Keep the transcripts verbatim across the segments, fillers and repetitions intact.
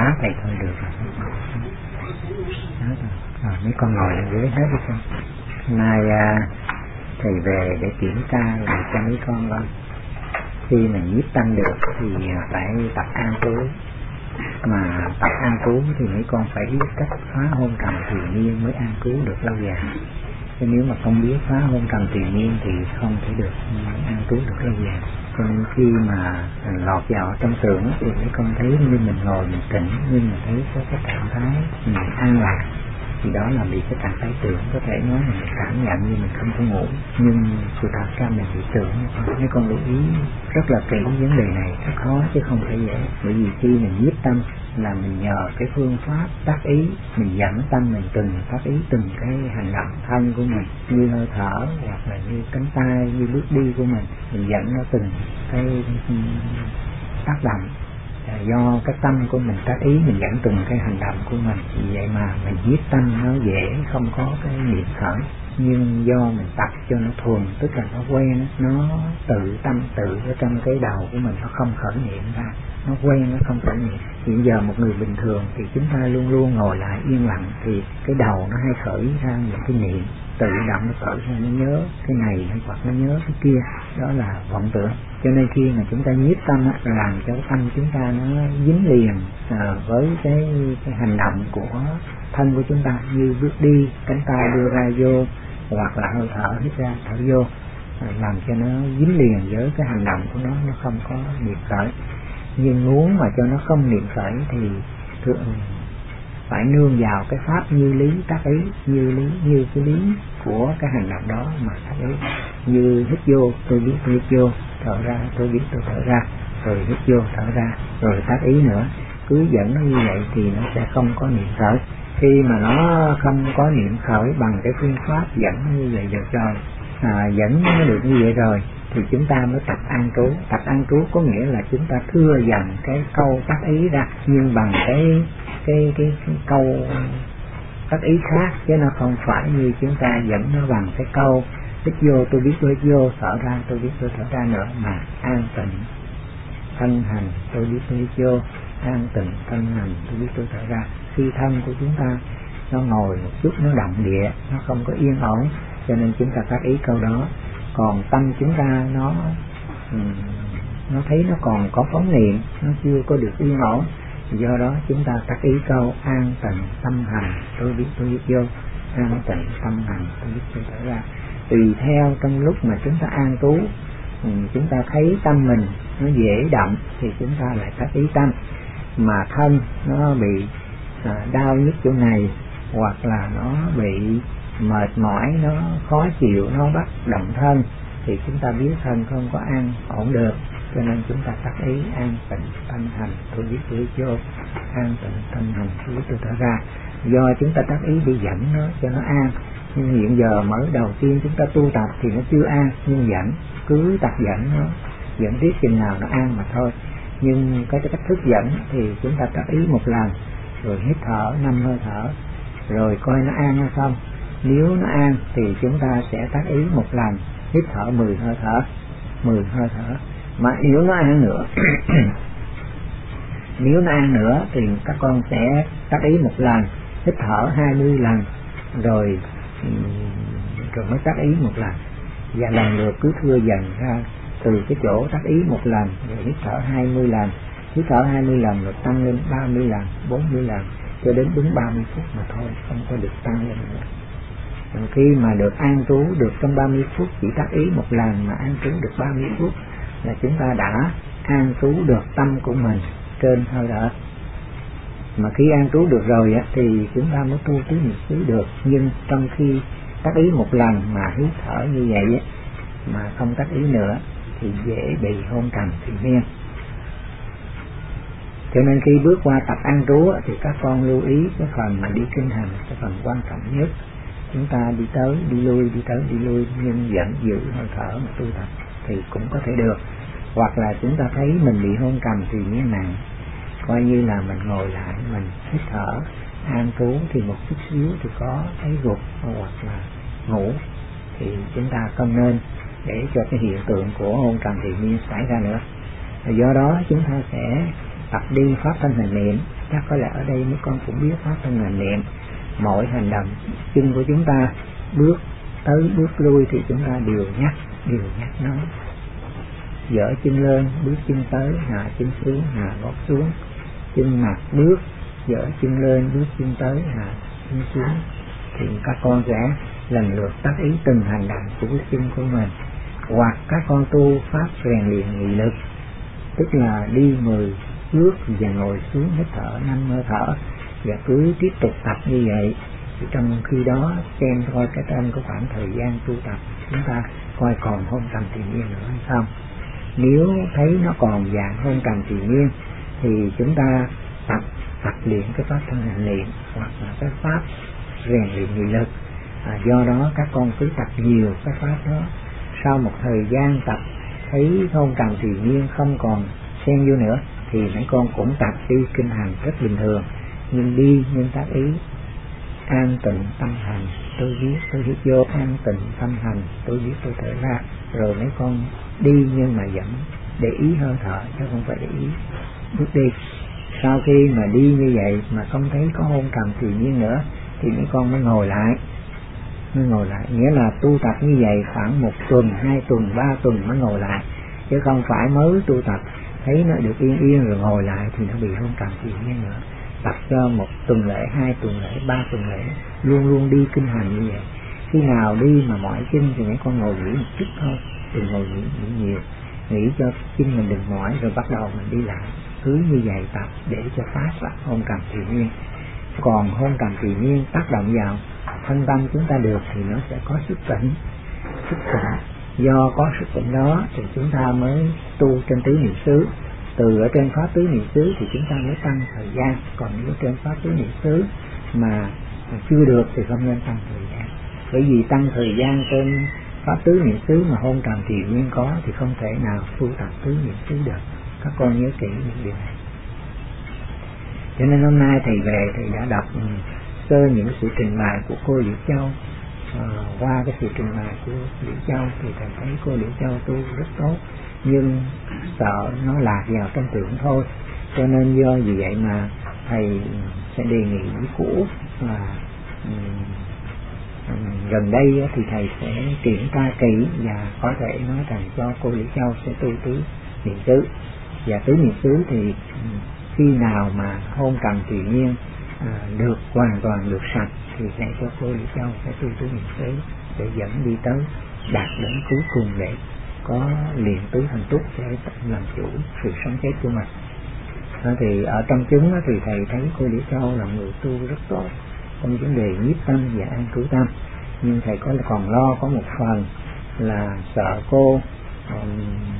má thầy thôi được rồi. Đó rồi. Rồi mấy con ngồi lên ghế hết đi con. Nay à, thầy về để kiểm tra lại cho mấy con con. Khi mà nhiếp tâm được thì phải tập an trú. Mà tập an trú thì mấy con phải biết cách phá hôn trầm triền miên mới an trú được lâu dài. Chứ nếu mà không biết phá hôn trầm triền miên thì không thể được an trú được lâu dài. Cho nên khi mà lọt vào trong tưởng thì mấy con thấy như mình ngồi mình tỉnh, nhưng mà thấy có cái trạng thái mình an lạc, thì đó là bị cái trạng thái tưởng. Có thể nói là mình cảm nhận như mình không có ngủ, nhưng sự thật ra mình bị tưởng. Mấy con lưu ý rất là kỹ vấn đề này, rất khó chứ không phải dễ. Bởi vì khi mình nhiếp tâm là mình nhờ cái phương pháp tác ý, mình dẫn tâm mình từng tác ý từng cái hành động thân của mình, như hơi thở hoặc là như cánh tay, như bước đi của mình, mình dẫn nó từng cái tác động. Do cái tâm của mình tác ý, mình dẫn từng cái hành động của mình, vì vậy mà mình nhiếp tâm nó dễ không có cái niệm khởi. Nhưng do mình tập cho nó thuần, tức là nó quen, nó tự tâm tự ở trong cái đầu của mình, nó không khởi niệm ra, nó quen, nó không khởi niệm. Hiện giờ một người bình thường thì chúng ta luôn luôn ngồi lại yên lặng, thì cái đầu nó hay khởi ra những cái niệm, tự động nó khởi ra, nó nhớ cái này hay hoặc nó nhớ cái kia, đó là vọng tưởng. Cho nên khi mà chúng ta nhiếp tâm á, làm cho tâm chúng ta nó dính liền à, với cái, cái hành động của thân của chúng ta, như bước đi, cánh tay đưa ra vô, hoặc là hơi thở hít ra thở vô, à, làm cho nó dính liền với cái hành động của nó, nó không có niệm khởi. Nhưng muốn mà cho nó không niệm khởi thì thường phải nương vào cái pháp như lý tác ý, như lý như cái lý của cái hành động đó mà tác ý. Như hít vô tôi biết tôi hít vô, thở ra tôi biết tôi thở ra, rồi hít vô thở ra, rồi tác ý nữa. Cứ dẫn nó như vậy thì nó sẽ không có niệm khởi. Khi mà nó không có niệm khởi bằng cái phương pháp dẫn như vậy được rồi, à, dẫn nó được như vậy rồi thì chúng ta mới tập an trú. Tập an trú có nghĩa là chúng ta thưa dần cái câu tác ý ra, nhưng bằng cái cái cái, cái câu tác ý khác, chứ nó không phải như chúng ta dẫn nó bằng cái câu hít vô tôi biết tôi hít vô, thở ra tôi biết tôi thở ra nữa, mà an tịnh thân hành tôi biết tôi hít vô, an tịnh thân hành tôi biết tôi thở ra. Khi thân của chúng ta nó ngồi một chút, nó động địa, nó không có yên ổn, cho nên chúng ta tác ý câu đó. Còn tâm chúng ta nó nó thấy nó còn có phóng niệm, nó chưa có được yên ổn, do đó chúng ta tác ý câu an tịnh tâm hành tôi biết tôi hít vô, an tịnh tâm hành tôi biết tôi thở ra. Tùy theo trong lúc mà chúng ta an trú, chúng ta thấy tâm mình nó dễ động thì chúng ta lại tác ý tâm. Mà thân nó bị à, đau nhức chỗ này, hoặc là nó bị mệt mỏi, nó khó chịu, nó bắt động thân, thì chúng ta biết thân không có an ổn được, cho nên chúng ta tác ý an tịnh tâm hành tôi biết tôi hít vô, an tịnh tâm hành tôi biết tôi thở ra. Do chúng ta tác ý đi dẫn nó cho nó an. Nhưng hiện giờ mới đầu tiên chúng ta tu tập thì nó chưa an, nhưng dẫn, cứ tập dẫn nó, dẫn tiếp chừng nào nó an mà thôi. Nhưng cái cách thức dẫn thì chúng ta tác ý một lần, rồi hít thở năm hơi thở, rồi coi nó an hay không. Nếu nó an thì chúng ta sẽ tác ý một lần, hít thở mười hơi thở, mười hơi thở. Mà nếu nó an nữa nếu nó an nữa thì các con sẽ tác ý một lần, hít thở hai mươi lần, rồi rồi mới tác ý một lần, và lần lượt cứ thưa dần ra từ cái chỗ tác ý một lần, rồi hít thở hai mươi lần, hít thở hai mươi lần rồi tăng lên ba mươi lần, bốn mươi lần, cho đến đúng ba mươi phút mà thôi, không có được tăng lên nữa. Rồi khi mà được an trú được trong ba mươi phút, chỉ tác ý một lần mà an trú được ba mươi phút là chúng ta đã an trú được tâm của mình trên hơi thở. Mà khi an trú được rồi á, thì chúng ta mới tu tứ niệm xứ được. Nhưng trong khi tác ý một lần mà hít thở như vậy á, mà không tác ý nữa thì dễ bị hôn trầm thủy miên. Cho nên khi bước qua tập an trú á, thì các con lưu ý cái phần mà đi kinh hành, cái phần quan trọng nhất. Chúng ta đi tới đi lui, đi tới đi lui, nhưng vẫn giữ hơi thở mà tu tập thì cũng có thể được. Hoặc là chúng ta thấy mình bị hôn trầm thì miên nặng, coi như là mình ngồi lại, mình hít thở an trú thì một chút xíu thì có thấy gục hoặc là ngủ, thì chúng ta không nên để cho cái hiện tượng của hôn trầm thì miên xảy ra nữa. Do đó chúng ta sẽ tập đi pháp thân hành niệm, Chắc có lẽ ở đây mấy con cũng biết pháp thân là niệm. Mỗi hành động chân của chúng ta bước tới bước lui thì chúng ta đều nhắc, đều nhắc nó. Dỡ chân lên, bước chân tới, hạ chân xuống, hạ gót xuống. Chân mặt bước, dỡ chân lên, bước chân tới, hạ chân xuống. Thì các con sẽ lần lượt tác ý từng hành động của bước chân của mình. Hoặc các con tu pháp rèn luyện nghị lực, tức là đi mười bước và ngồi xuống hít thở năm hơi thở, và cứ tiếp tục tập như vậy. Thì trong khi đó xem coi cái trong có khoảng thời gian tu tập chúng ta coi còn hôn trầm trì miên nữa hay không. Nếu thấy nó còn dạng hôn trầm trì miên thì chúng ta tập tập luyện cái pháp thân hành niệm hoặc là cái pháp rèn luyện nghị lực. À, do đó các con cứ tập nhiều cái pháp đó. Sau một thời gian tập thấy hôn trầm trì miên không còn xen vô nữa thì mấy con cũng tập đi kinh hành rất bình thường, nhưng đi nhưng tác ý an tịnh tâm hành, tôi viết tôi hít vô, an tịnh tâm hành, tôi viết tôi thở ra. Rồi mấy con đi nhưng mà vẫn để ý hơi thở chứ không phải để ý bước đi. Sau khi mà đi như vậy mà không thấy có hôn trầm trì miên nữa thì mấy con mới ngồi lại, mới ngồi lại. Nghĩa là tu tập như vậy khoảng một tuần, hai tuần, ba tuần mới ngồi lại, chứ không phải mới tu tập thấy nó được yên yên rồi ngồi lại thì nó bị hôn trầm trì miên nữa. Tập cho một tuần lễ, hai tuần lễ, ba tuần lễ, luôn luôn đi kinh hành như vậy. Khi nào đi mà mỏi chân thì mấy con ngồi nghỉ một chút thôi, đừng ngồi nghỉ, nghỉ nhiều, nghỉ cho chân mình đừng mỏi rồi bắt đầu mình đi lại. Cứ như vậy tập để cho phát ra hôn trầm trì miên. Còn hôn trầm trì miên tác động vào thân tâm chúng ta được thì nó sẽ có sức tỉnh, sức tỉnh. Do có sức tỉnh đó thì chúng ta mới tu trên tứ niệm xứ. Từ ở trên pháp tứ niệm xứ thì chúng ta mới tăng thời gian. Còn nếu trên pháp tứ niệm xứ mà chưa được thì không nên tăng thời gian. Bởi vì tăng thời gian trên pháp tứ niệm xứ mà hôn trầm trì miên có thì không thể nào tu tập tứ niệm xứ được. Các con nhớ kỹ những điều này. Cho nên hôm nay thầy về thầy đã đọc sơ những sự trình bày của cô Liễu Châu. À, qua cái sự trình bày của Liễu Châu thì thầy thấy cô Liễu Châu tu rất tốt, nhưng sợ nó lạc vào trong tưởng thôi. Cho nên do vì vậy mà thầy sẽ đề nghị với cũ là um, um, gần đây thì thầy sẽ kiểm tra kỹ và có thể nói rằng cho cô Liễu Châu sẽ tu tứ niệm xứ. Và tứ niệm xứ thì um, khi nào mà hôn trầm trì miên à, được hoàn toàn được sạch thì sẽ cho cô Liễu Châu sẽ tu tứ niệm xứ để dẫn đi tới đạt đến cuối cùng để có luyện tứ thành túc để làm chủ sự sống chết của mình. À, thì ở trong chúng thì thầy thấy cô Liễu Châu là người tu rất tốt trong vấn đề nhiếp tâm và an trú tâm, nhưng thầy có còn lo có một phần là sợ cô um,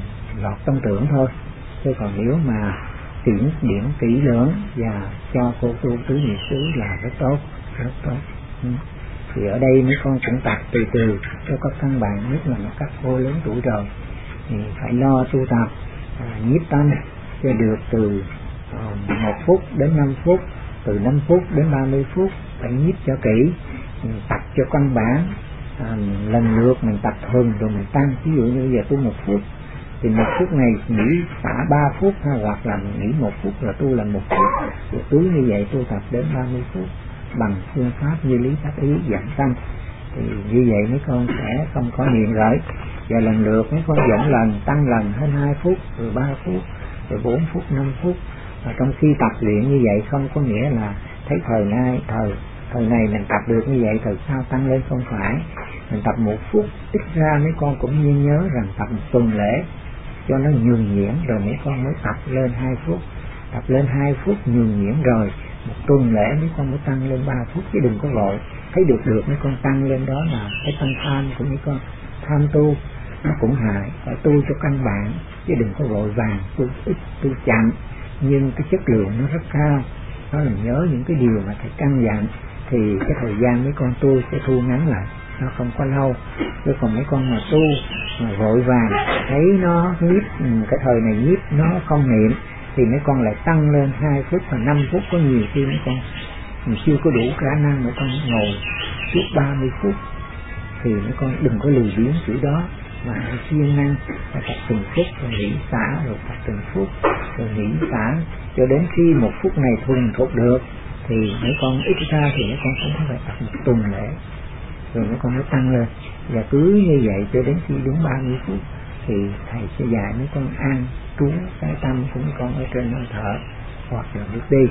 lọt trong tưởng thôi. Chứ còn nếu mà kiểm điểm kỹ lưỡng và cho cô tu tứ niệm xứ là rất tốt, rất tốt. Ừ. Thì ở đây mấy con cũng tập từ từ cho các căn bản, nhất là các cô lớn tuổi rồi thì phải lo tu tập à, nhiếp tâm cho được từ uh, một phút đến năm phút, từ năm phút đến ba mươi phút, phải nhiếp cho kỹ, mình tập cho căn bản. À, lần lượt mình tập thường rồi mình tăng. Ví dụ như giờ tu một phút thì một phút này nghỉ xả ba phút, hay hoặc là nghỉ một phút rồi tu là một phút, rồi cứ như vậy tu tập đến ba mươi phút bằng phương pháp như lý tác ý dẫn tâm. Thì như vậy mấy con sẽ không có niệm rởi. Và lần lượt mấy con dẫn lần, tăng lần hơn hai phút, rồi ba phút, rồi bốn phút, năm phút. Và trong khi tập luyện như vậy không có nghĩa là thấy thời nay thời thời này mình tập được như vậy, thời sau tăng lên, không phải. Mình tập một phút, ít ra mấy con cũng nên nhớ rằng tập một tuần lễ cho nó nhường nhuyễn rồi mấy con mới tập lên hai phút. Tập lên hai phút nhường nhuyễn rồi một tuần lễ mấy con mới tăng lên ba phút, chứ đừng có vội. Thấy được được mấy con tăng lên đó là cái tâm tham của mấy con. Tham tu nó cũng hại, phải tu cho căn bản chứ đừng có vội vàng tu ít, tu chậm, nhưng cái chất lượng nó rất cao. Đó là nhớ những cái điều mà thầy căn dặn thì cái thời gian mấy con tu sẽ thu ngắn lại, nó không có lâu. Chứ còn mấy con mà tu mà vội vàng thấy nó nhiếp, cái thời này nhiếp nó không niệm thì mấy con lại tăng lên hai phút và năm phút. Có nhiều khi mấy con mình chưa có đủ khả năng mấy con ngồi suốt ba mươi phút thì mấy con đừng có lười biếng chữ đó, mà phải siêng năng, phải tập từng phút rồi nghỉ xả, rồi tập từng phút rồi nghỉ xả, cho đến khi một phút này thuần thục được thì mấy con ít ra thì mấy con cũng phải tập một tuần lễ, rồi mấy con mới tăng lên. Và cứ như vậy cho đến khi đúng ba mươi phút thì thầy sẽ dạy mấy con an trú cái tâm của mấy con ở trên hơi thở hoặc là bước đi.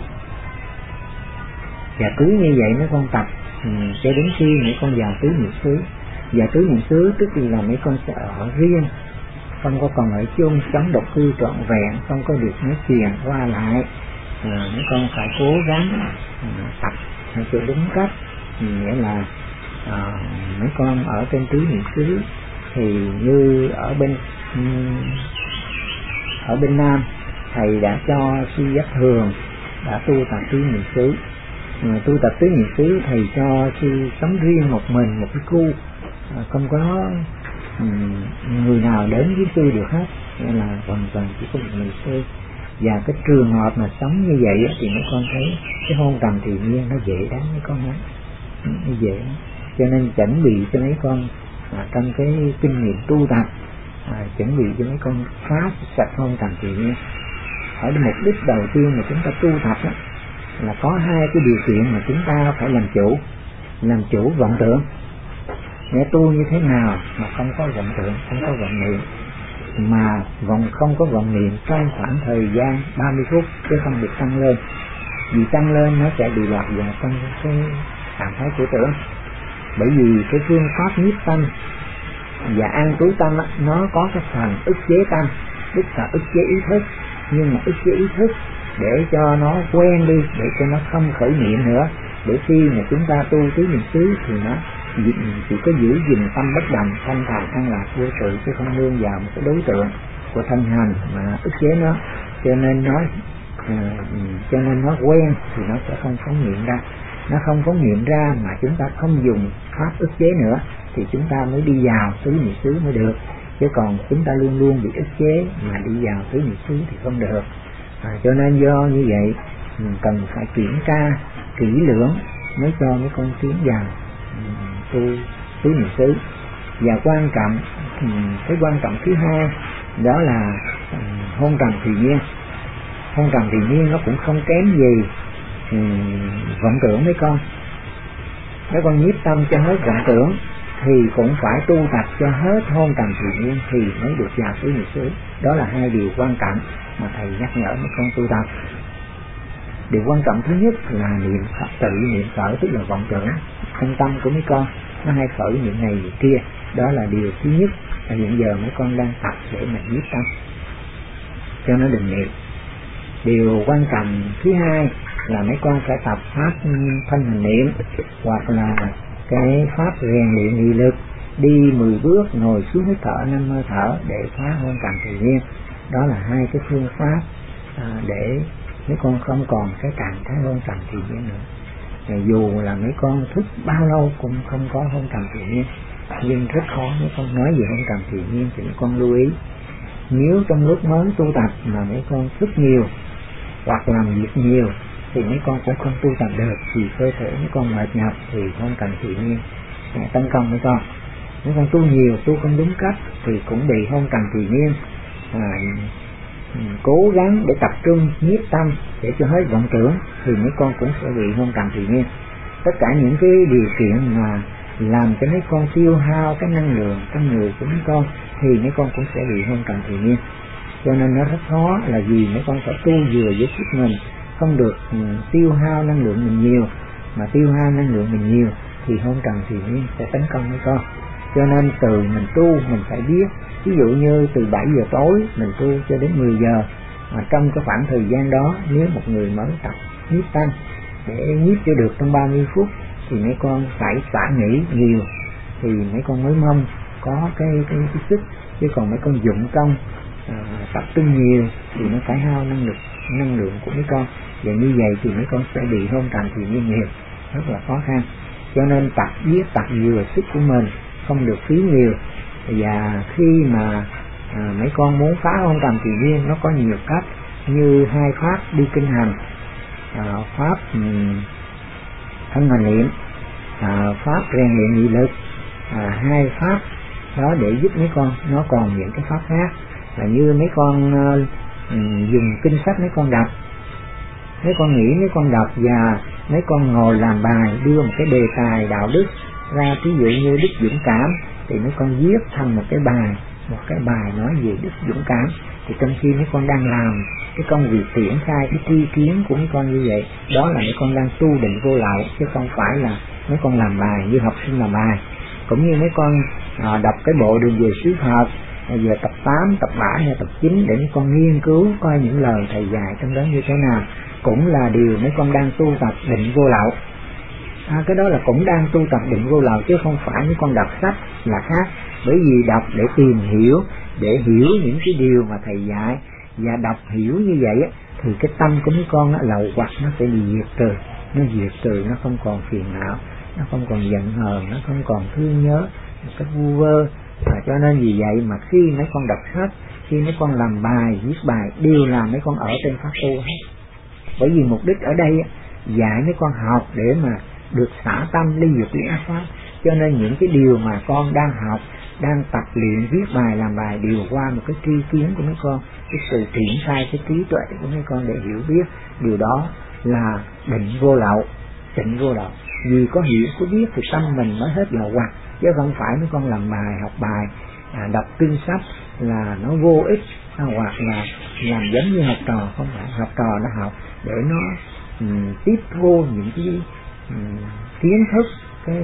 Và cứ như vậy mấy con tập ừ, cho đến khi mấy con vào tứ niệm xứ. Và tứ niệm xứ tức là mấy con sẽ ở riêng, không có còn ở chung, sống độc cư trọn vẹn, không có được nói chuyện qua lại. À, mấy con phải cố gắng à, tập cho đúng cách. Nghĩa là à, mấy con ở trên tứ niệm xứ thì như ở bên um, ở bên Nam thầy đã cho sư Giác Thường đã tu tập tứ niệm xứ. À, tu tập tứ niệm xứ thầy cho sư sống riêng một mình một cái khu, à, không có um, người nào đến với sư được hết, nghĩa là hoàn toàn chỉ có một mình sư. Và cái trường hợp mà sống như vậy thì mấy con thấy cái hôn trầm thì nhiên nó dễ đánh mấy con lắm, nó dễ. Cho nên chuẩn bị cho mấy con à, trong cái kinh nghiệm tu tập, à, chuẩn bị cho mấy con phá sạch hôn trầm thì nhiên. Ở mục đích đầu tiên mà chúng ta tu tập đó, là có hai cái điều kiện mà chúng ta phải làm chủ. Làm chủ vọng tưởng, để tu như thế nào mà không có vọng tưởng, không có vọng niệm, mà vọng không có vọng niệm trong khoảng thời gian ba mươi phút, chứ không được tăng lên. Vì tăng lên nó sẽ bị lạc vào trong cái trạng thái của tưởng. Bởi vì cái phương pháp nhiếp tâm và an trú tâm á, nó có cái phần ức chế tâm, tức là ức chế ý thức. Nhưng mà ức chế ý thức để cho nó quen đi, để cho nó không khởi niệm nữa, để khi mà chúng ta tu tứ niệm xứ thì nó chỉ có giữ gìn tâm bất động, thanh thản an lạc vô sự, chứ không nương vào một cái đối tượng của thân hành mà ức chế nó. Cho nên nó à, cho nên nó quen thì nó sẽ không phóng niệm ra. Nó không phóng niệm ra mà chúng ta không dùng pháp ức chế nữa thì chúng ta mới đi vào tứ niệm xứ mới được. Chứ còn chúng ta luôn luôn bị ức chế mà đi vào tứ niệm xứ thì không được. À, cho nên do như vậy mình cần phải kiểm tra kỹ lưỡng mới cho mấy con tiến vào tu tứ niệm xứ. Và quan trọng, cái quan trọng thứ hai đó là hôn trầm thì nhiên. Hôn trầm thì nhiên nó cũng không kém gì vọng tưởng mấy con. Mấy con nhiếp tâm cho hết vọng tưởng thì cũng phải tu tập cho hết hôn trầm thì nhiên thì mới được vào tứ niệm xứ. Đó là hai điều quan trọng mà thầy nhắc nhở mấy con tu tập. Điều quan trọng thứ nhất là niệm tự niệm khởi, tức là vọng tưởng. Thân tâm của mấy con nó hay khởi niệm này niệm kia, đó là điều thứ nhất là hiện giờ mấy con đang tập để mình nhiếp tâm cho nó đừng niệm. Điều quan trọng thứ hai là mấy con phải tập pháp thanh hành niệm, hoặc là cái pháp rèn luyện nghị lực, đi mười bước, ngồi xuống hít thở năm hơi thở để phá hôn trầm tự nhiên. Đó là hai cái phương pháp à, để mấy con không còn cái trạng thái hôn trầm tự nhiên nữa. Và dù là mấy con thức bao lâu cũng không có hôn trầm tự nhiên, nhưng rất khó mấy con nói về hôn trầm tự nhiên. Thì mấy con lưu ý, nếu trong lúc mới tu tập mà mấy con thức nhiều hoặc làm việc nhiều thì mấy con cũng không tu tập được, vì cơ thể mấy con mệt nhọc thì hôn trầm tự nhiên sẽ tấn công mấy con. Mấy con tu nhiều, tu không đúng cách thì cũng bị hôn trầm tự nhiên. À, cố gắng để tập trung nhiếp tâm để cho hết vọng tưởng thì mấy con cũng sẽ bị hôn trầm tự nhiên. Tất cả những cái điều kiện mà làm cho mấy con tiêu hao cái năng lượng trong người của mấy con thì mấy con cũng sẽ bị hôn trầm tự nhiên. Cho nên nó rất khó, là vì mấy con phải tu vừa với sức mình, không được tiêu hao năng lượng mình nhiều, mà tiêu hao năng lượng mình nhiều thì hôn trầm tự nhiên sẽ tấn công mấy con. Cho nên từ mình tu mình phải biết, ví dụ như từ bảy giờ tối mình tu cho đến mười giờ, mà trong cái khoảng thời gian đó nếu một người mới tập nhiếp tâm để nhiếp cho được trong ba mươi phút thì mấy con phải xả nghỉ nhiều thì mấy con mới mong có cái, cái, cái sức. Chứ còn mấy con dụng công à, tập trung nhiều thì nó phải hao năng lực năng lượng của mấy con, và như vậy thì mấy con sẽ bị hôn trầm tự nhiên nhiều, rất là khó khăn. Cho nên tập biết tập vừa sức của mình, không được phí nhiều. Và khi mà à, mấy con muốn phá hôn trầm tự nhiên nó có nhiều cách, như hai pháp đi kinh hành, à, pháp um, thân hành niệm, à, pháp rèn luyện nghị lực, à, hai pháp đó để giúp mấy con. Nó còn những cái pháp khác là như mấy con uh, dùng kinh sách mấy con đọc, mấy con nghĩ mấy con đọc và mấy con ngồi làm bài đưa một cái đề tài đạo đức ra, ví dụ như đức dũng cảm thì mấy con viết thành một cái bài, một cái bài nói về đức dũng cảm. Thì trong khi mấy con đang làm cái công việc triển khai cái tri kiến của mấy con như vậy, đó là mấy con đang tu định vô lậu, chứ không phải là mấy con làm bài như học sinh làm bài. Cũng như mấy con à, đọc cái bộ Đường Về Xứ Phật giờ tập tám, tập bảy hay tập chín để mấy con nghiên cứu coi những lời thầy dạy trong đó như thế nào, cũng là điều mấy con đang tu tập định vô lậu. À, cái đó là cũng đang tu tập định vô lậu, chứ không phải mấy con đọc sách là khác. Bởi vì đọc để tìm hiểu, để hiểu những cái điều mà thầy dạy, và đọc hiểu như vậy thì cái tâm của mấy con lậu hoặc nó sẽ bị diệt trừ, nó diệt trừ, nó không còn phiền não, nó không còn giận hờn, nó không còn thương nhớ một cách vu vơ. À, cho nên vì vậy mà khi mấy con đọc sách, khi mấy con làm bài, viết bài, đều là mấy con ở trên pháp tu hết. Bởi vì mục đích ở đây dạy mấy con học để mà được xả tâm ly dục ly ác pháp. Cho nên những cái điều mà con đang học, đang tập luyện viết bài làm bài đều qua một cái tri kiến của mấy con, cái sự triển khai cái trí tuệ của mấy con để hiểu biết. Điều đó là định vô lậu, định vô lậu. Vì có hiểu có biết thì tâm mình mới hết lậu hoặc, chứ không phải mấy con làm bài, học bài, à, đọc kinh sách là nó vô ích, à, hoặc là làm giống như học trò. Không phải, học trò nó học để nó um, tiếp thu những cái um, kiến thức, cái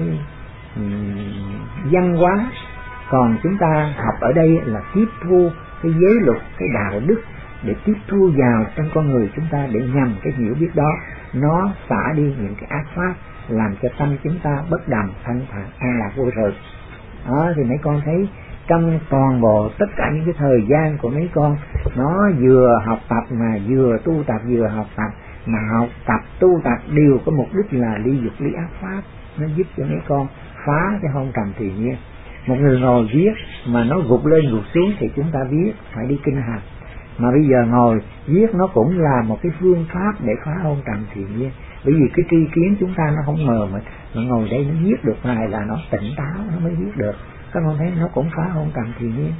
um, văn hóa. Còn chúng ta học ở đây là tiếp thu cái giới luật, cái đạo đức, để tiếp thu vào trong con người chúng ta, để nhằm cái hiểu biết đó nó xả đi những cái ác pháp, làm cho tâm chúng ta bất đầm, thanh thản, an lạc vô sự. Đó thì mấy con thấy trong toàn bộ tất cả những cái thời gian của mấy con, nó vừa học tập mà vừa tu tập, vừa học tập mà học tập tu tập đều có mục đích là ly dục ly ác pháp. Nó giúp cho mấy con phá cái hôn trầm thì nhiên. Một người ngồi viết mà nó gục lên gục xuống thì chúng ta viết phải đi kinh hành, mà bây giờ ngồi viết nó cũng là một cái phương pháp để phá hôn trầm thì nhiên. Bởi vì cái tri kiến chúng ta nó không mờ mịt, mà ngồi đây nó viết được bài là nó tỉnh táo nó mới viết được. Các con thấy nó cũng phá hôn trầm thì nhiên.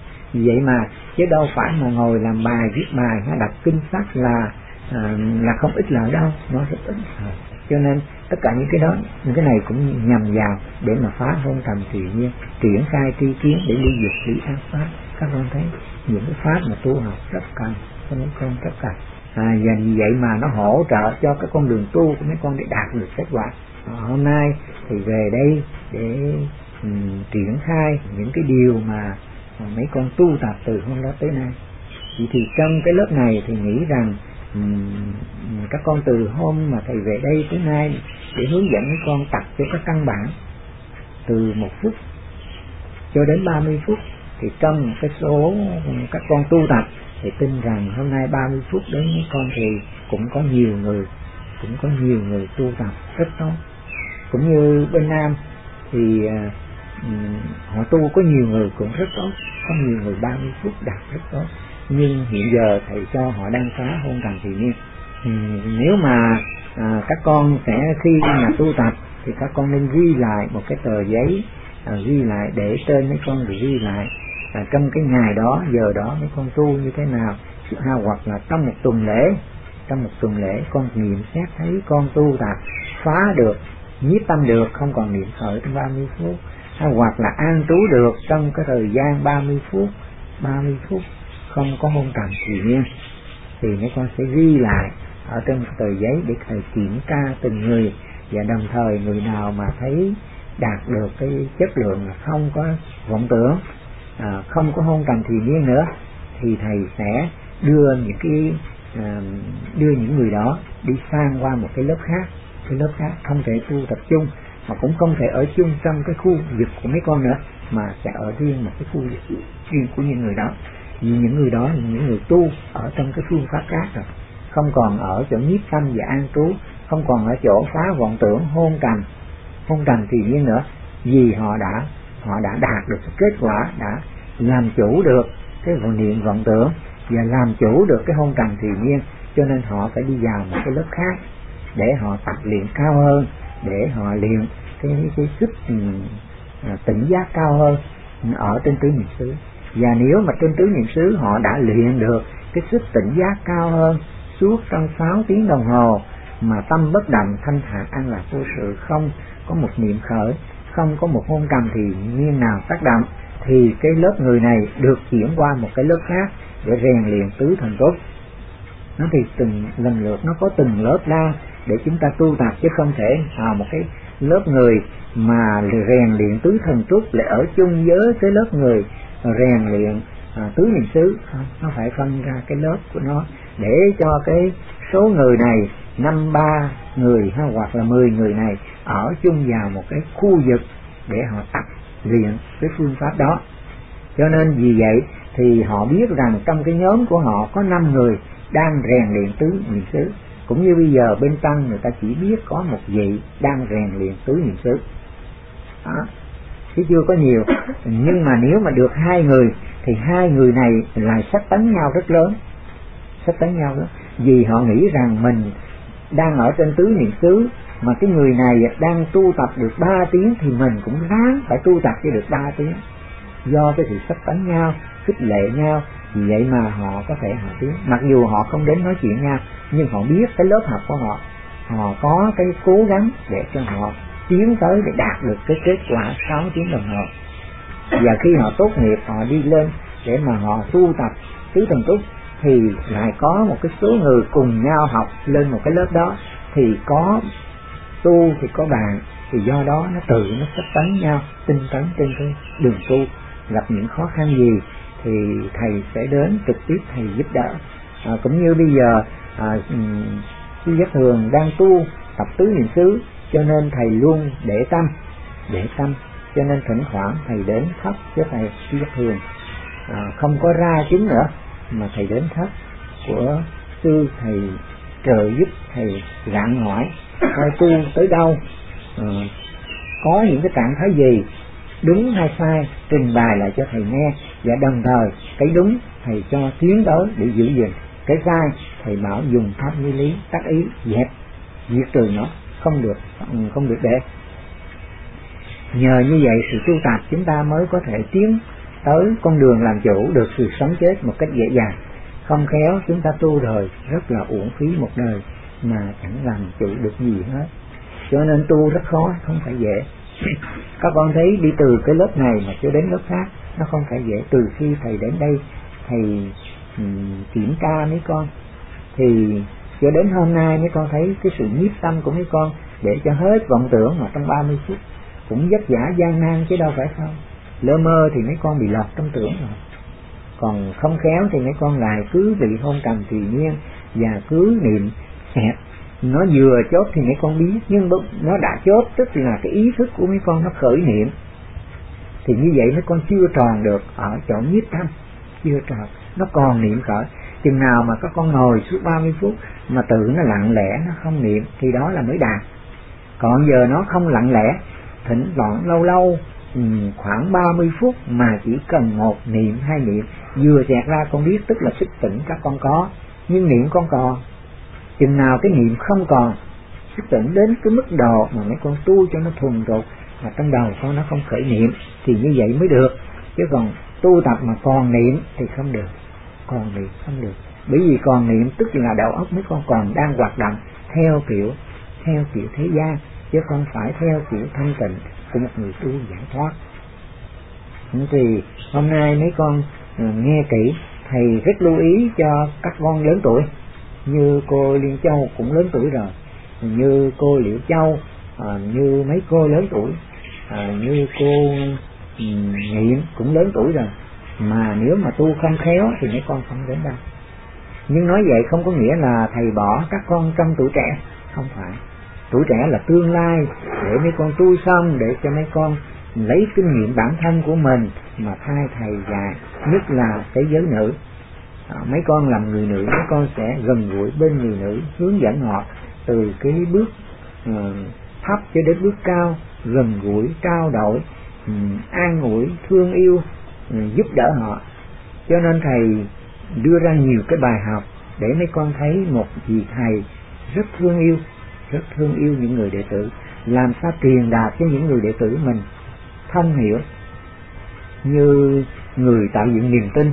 Vì vậy mà chứ đâu phải mà ngồi làm bài, viết bài hay đọc kinh sách là à, là không ích lợi đâu, nó rất ích. Cho nên tất cả những cái đó, những cái này cũng nhằm vào để mà phá hôn trầm tự nhiên, triển khai tri kiến để ly dục ly ác pháp. Các con thấy những cái pháp mà tu học rất cần cho mấy con, rất cần. À, và vì vậy mà nó hỗ trợ cho cái con đường tu của mấy con để đạt được kết quả. À, hôm nay thì về đây để um, triển khai những cái điều mà, mà mấy con tu tập từ hôm đó tới nay. Vậy thì trong cái lớp này thì nghĩ rằng um, các con từ hôm mà thầy về đây tới nay để hướng dẫn mấy con tập cho các căn bản từ một phút cho đến ba mươi phút. Thì trong cái số các con tu tập thì tin rằng hôm nay ba mươi phút đến mấy con thì cũng có nhiều người, cũng có nhiều người tu tập rất tốt. Cũng như bên Nam thì um, họ tu có nhiều người cũng rất tốt, có nhiều người ba mươi phút đạt rất tốt. Nhưng hiện giờ thầy cho họ đang phá hôn trầm thì nhiên. uhm, Nếu mà à, các con sẽ khi mà tu tập thì các con nên ghi lại một cái tờ giấy, à, ghi lại để tên mấy con, rồi ghi lại à, trong cái ngày đó, giờ đó mấy con tu như thế nào, ha, hoặc là trong một tuần lễ, trong một tuần lễ con nghiệm xét thấy con tu tập phá được, nhiếp tâm được, không còn niệm khởi trong ba mươi phút, ha, hoặc là an trú được trong cái thời gian ba mươi phút, ba mươi phút không có hôn trầm thì nhiên, thì mấy con sẽ ghi lại ở trên một tờ giấy để thầy kiểm tra từng người. Và đồng thời người nào mà thấy đạt được cái chất lượng là không có vọng tưởng, à, không có hôn trầm thì nhiên nữa, thì thầy sẽ đưa những cái à, đưa những người đó đi sang qua một cái lớp khác, cái lớp khác không thể tu tập trung, mà cũng không thể ở chung trong cái khu vực của mấy con nữa, mà sẽ ở riêng một cái khu vực riêng của những người đó. Vì những người đó là những người tu ở trong cái phương pháp khác rồi, không còn ở chỗ nhiếp tâm và an trú, không còn ở chỗ phá vọng tưởng, hôn trầm, hôn trầm thì nhiên nữa. Vì họ đã họ đã đạt được cái kết quả, đã làm chủ được cái vọng niệm vọng tưởng và làm chủ được cái hôn trầm thì nhiên, cho nên họ phải đi vào một cái lớp khác để họ tập luyện cao hơn, để họ luyện cái cái sức tỉnh giác cao hơn, ở trên tứ niệm xứ. Và nếu mà trên tứ niệm xứ họ đã luyện được cái sức tỉnh giác cao hơn, suốt trong sáu tiếng đồng hồ mà tâm bất động, thanh thản, an lạc vô sự, không có một niệm khởi, không có một hôn trầm thì nhiên nào tác động, thì cái lớp người này được chuyển qua một cái lớp khác để rèn luyện tứ thần túc. Nó thì từng lần lượt nó có từng lớp ra để chúng ta tu tập, chứ không thể vào một cái lớp người mà rèn luyện tứ thần túc lại ở chung với cái lớp người rèn luyện à, tứ niệm xứ. Nó phải phân ra cái lớp của nó để cho cái số người này năm ba người ha, hoặc là mười người này ở chung vào một cái khu vực để họ tập luyện cái phương pháp đó. Cho nên vì vậy thì họ biết rằng trong cái nhóm của họ có năm người đang rèn luyện tứ niệm xứ, cũng như bây giờ bên tăng người ta chỉ biết có một vị đang rèn luyện tứ niệm xứ đó, chứ chưa có nhiều. Nhưng mà nếu mà được hai người thì hai người này lại sát tấn nhau rất lớn, sát tấn nhau đó, vì họ nghĩ rằng mình đang ở trên tứ niệm xứ mà cái người này đang tu tập được ba tiếng thì mình cũng ráng phải tu tập cho được ba tiếng. Do cái sự sát tấn nhau, khích lệ nhau, vì vậy mà họ có thể họ tiến. Mặc dù họ không đến nói chuyện nhau, nhưng họ biết cái lớp học của họ, họ có cái cố gắng để cho họ tiến tới để đạt được cái kết quả sáu tiếng đồng hồ. Và khi họ tốt nghiệp, họ đi lên để mà họ tu tập tứ thần túc thì lại có một cái số người cùng nhau học lên một cái lớp đó, thì có tu thì có bạn, thì do đó nó tự nó sát tấn nhau, tinh tấn trên cái đường tu. Gặp những khó khăn gì thì thầy sẽ đến trực tiếp thầy giúp đỡ. À, cũng như bây giờ à, sư Giác Thường đang tu tập tứ niệm xứ, cho nên thầy luôn để tâm, để tâm, cho nên thỉnh thoảng thầy đến thắp với thầy sư Giác Thường. À, không có ra chứng nữa mà thầy đến thắp của sư, thầy trợ giúp, thầy gạn hỏi coi tu tới đâu, à, có những cái trạng thái gì, đúng hay sai, trình bày lại cho thầy nghe, và đồng thời cái đúng thầy cho tiến tới để giữ gìn, cái sai thầy bảo dùng pháp như lý tác ý dẹp diệt trừ nó, không được không được để. Nhờ như vậy sự tu tập chúng ta mới có thể tiến tới con đường làm chủ được sự sống chết một cách dễ dàng. Không khéo chúng ta tu rồi rất là uổng phí một đời mà chẳng làm chủ được gì hết. Cho nên tu rất khó, không phải dễ. Các con thấy đi từ cái lớp này mà cho đến lớp khác nó không phải dễ. Từ khi thầy đến đây thầy um, kiểm tra mấy con thì cho đến hôm nay mấy con thấy cái sự nhiếp tâm của mấy con để cho hết vọng tưởng mà trong ba mươi phút cũng vất vả gian nan chứ đâu phải không. Lơ mơ thì mấy con bị lọt trong tưởng rồi, còn không khéo thì mấy con lại cứ bị hôn trầm tùy nhiên và cứ niệm xẹt. Nó vừa chốt thì mấy con biết, nhưng nó đã chốt tức là cái ý thức của mấy con nó khởi niệm, thì như vậy mấy con chưa tròn được ở chỗ nhiếp tâm, chưa tròn, nó còn niệm khởi. Chừng nào mà các con ngồi suốt ba mươi phút mà tự nó lặng lẽ, nó không niệm thì đó là mới đạt. Còn giờ nó không lặng lẽ, thỉnh thoảng lâu lâu khoảng ba mươi phút mà chỉ cần một niệm hai niệm vừa dẹt ra con biết, tức là sức tỉnh các con có, nhưng niệm con còn. Chừng nào cái niệm không còn, sức tỉnh đến cái mức độ mà mấy con tu cho nó thuần thục mà trong đầu con nó không khởi niệm thì như vậy mới được. Chứ còn tu tập mà còn niệm thì không được, còn niệm không được. Bởi vì còn niệm tức là đầu óc mấy con còn đang hoạt động theo kiểu theo kiểu thế gian, chứ không phải theo kiểu thanh tịnh của một người tu giải thoát. Thì hôm nay mấy con nghe kỹ, thầy rất lưu ý cho các con lớn tuổi, như cô Liên Châu cũng lớn tuổi rồi, như cô Liễu Châu, à, như mấy cô lớn tuổi, à, như cô um, Nghiệm cũng lớn tuổi rồi, mà nếu mà tu không khéo thì mấy con không đến đâu. Nhưng nói vậy không có nghĩa là thầy bỏ các con trong tuổi trẻ, không phải. Tuổi trẻ là tương lai để mấy con tu xong, để cho mấy con lấy kinh nghiệm bản thân của mình mà thay thầy dạy, nhất là cái giới nữ. À, mấy con làm người nữ, mấy con sẽ gần gũi bên người nữ, hướng dẫn họ từ cái bước uh, thấp cho đến bước cao, gần gũi, trao đổi, um, an ủi, thương yêu, um, giúp đỡ họ. Cho nên thầy đưa ra nhiều cái bài học để mấy con thấy một vị thầy rất thương yêu, rất thương yêu những người đệ tử, làm sao truyền đạt cho những người đệ tử mình thông hiểu. như người tạo dựng niềm tin.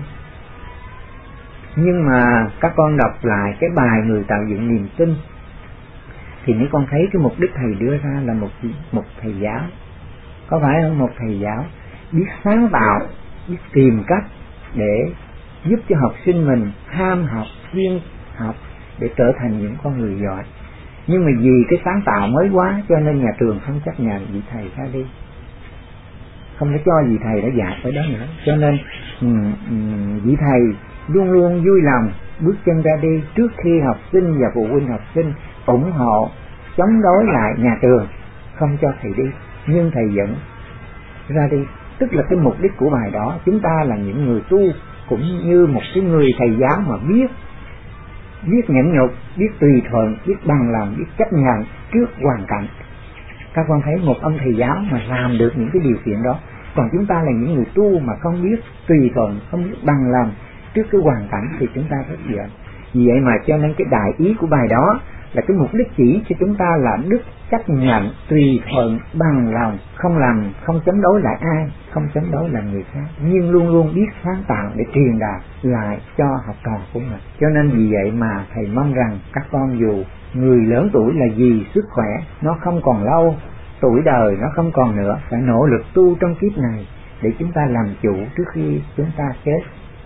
Nhưng mà các con đọc lại cái bài người tạo dựng niềm tin thì mấy con thấy cái mục đích thầy đưa ra là một một thầy giáo, có phải không? Một thầy giáo biết sáng tạo, biết tìm cách để giúp cho học sinh mình ham học, siêng học để trở thành những con người giỏi. Nhưng mà vì cái sáng tạo mới quá cho nên nhà trường không chấp nhận vị thầy ra đi, không có cho vị thầy đã dạy ở đó nữa. Cho nên um, um, vị thầy luôn luôn vui lòng bước chân ra đi trước khi học sinh và phụ huynh học sinh ủng hộ chống đối lại nhà trường không cho thầy đi, nhưng thầy vẫn ra đi. Tức là cái mục đích của bài đó, chúng ta là những người tu cũng như một cái người thầy giáo mà biết biết nhẫn nhục, biết tùy thuận, biết bằng lòng, biết chấp nhận trước hoàn cảnh. Các con thấy một ông thầy giáo mà làm được những cái điều kiện đó, còn chúng ta là những người tu mà không biết tùy thuận, không biết bằng lòng trước cái hoàn cảnh thì chúng ta rất dễ. Vì vậy mà cho nên cái đại ý của bài đó là cái mục đích chỉ cho chúng ta là đức chấp nhận, tùy thuận, bằng lòng, không làm, không chống đối lại ai, không chống đối lại người khác, nhưng luôn luôn biết sáng tạo để truyền đạt lại cho học trò của mình. Cho nên vì vậy mà thầy mong rằng các con dù người lớn tuổi là gì, sức khỏe nó không còn lâu, tuổi đời nó không còn nữa, phải nỗ lực tu trong kiếp này để chúng ta làm chủ trước khi chúng ta chết,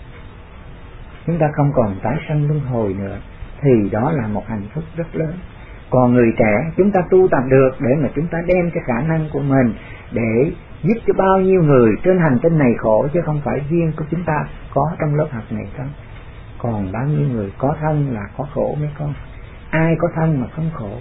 chúng ta không còn tái sanh luân hồi nữa, thì đó là một hạnh phúc rất lớn. Còn người trẻ chúng ta tu tập được để mà chúng ta đem cái khả năng của mình để giúp cho bao nhiêu người trên hành tinh này khổ, chứ không phải riêng của chúng ta có trong lớp học này không. Còn bao nhiêu người có thân là có khổ mấy con, ai có thân mà không khổ.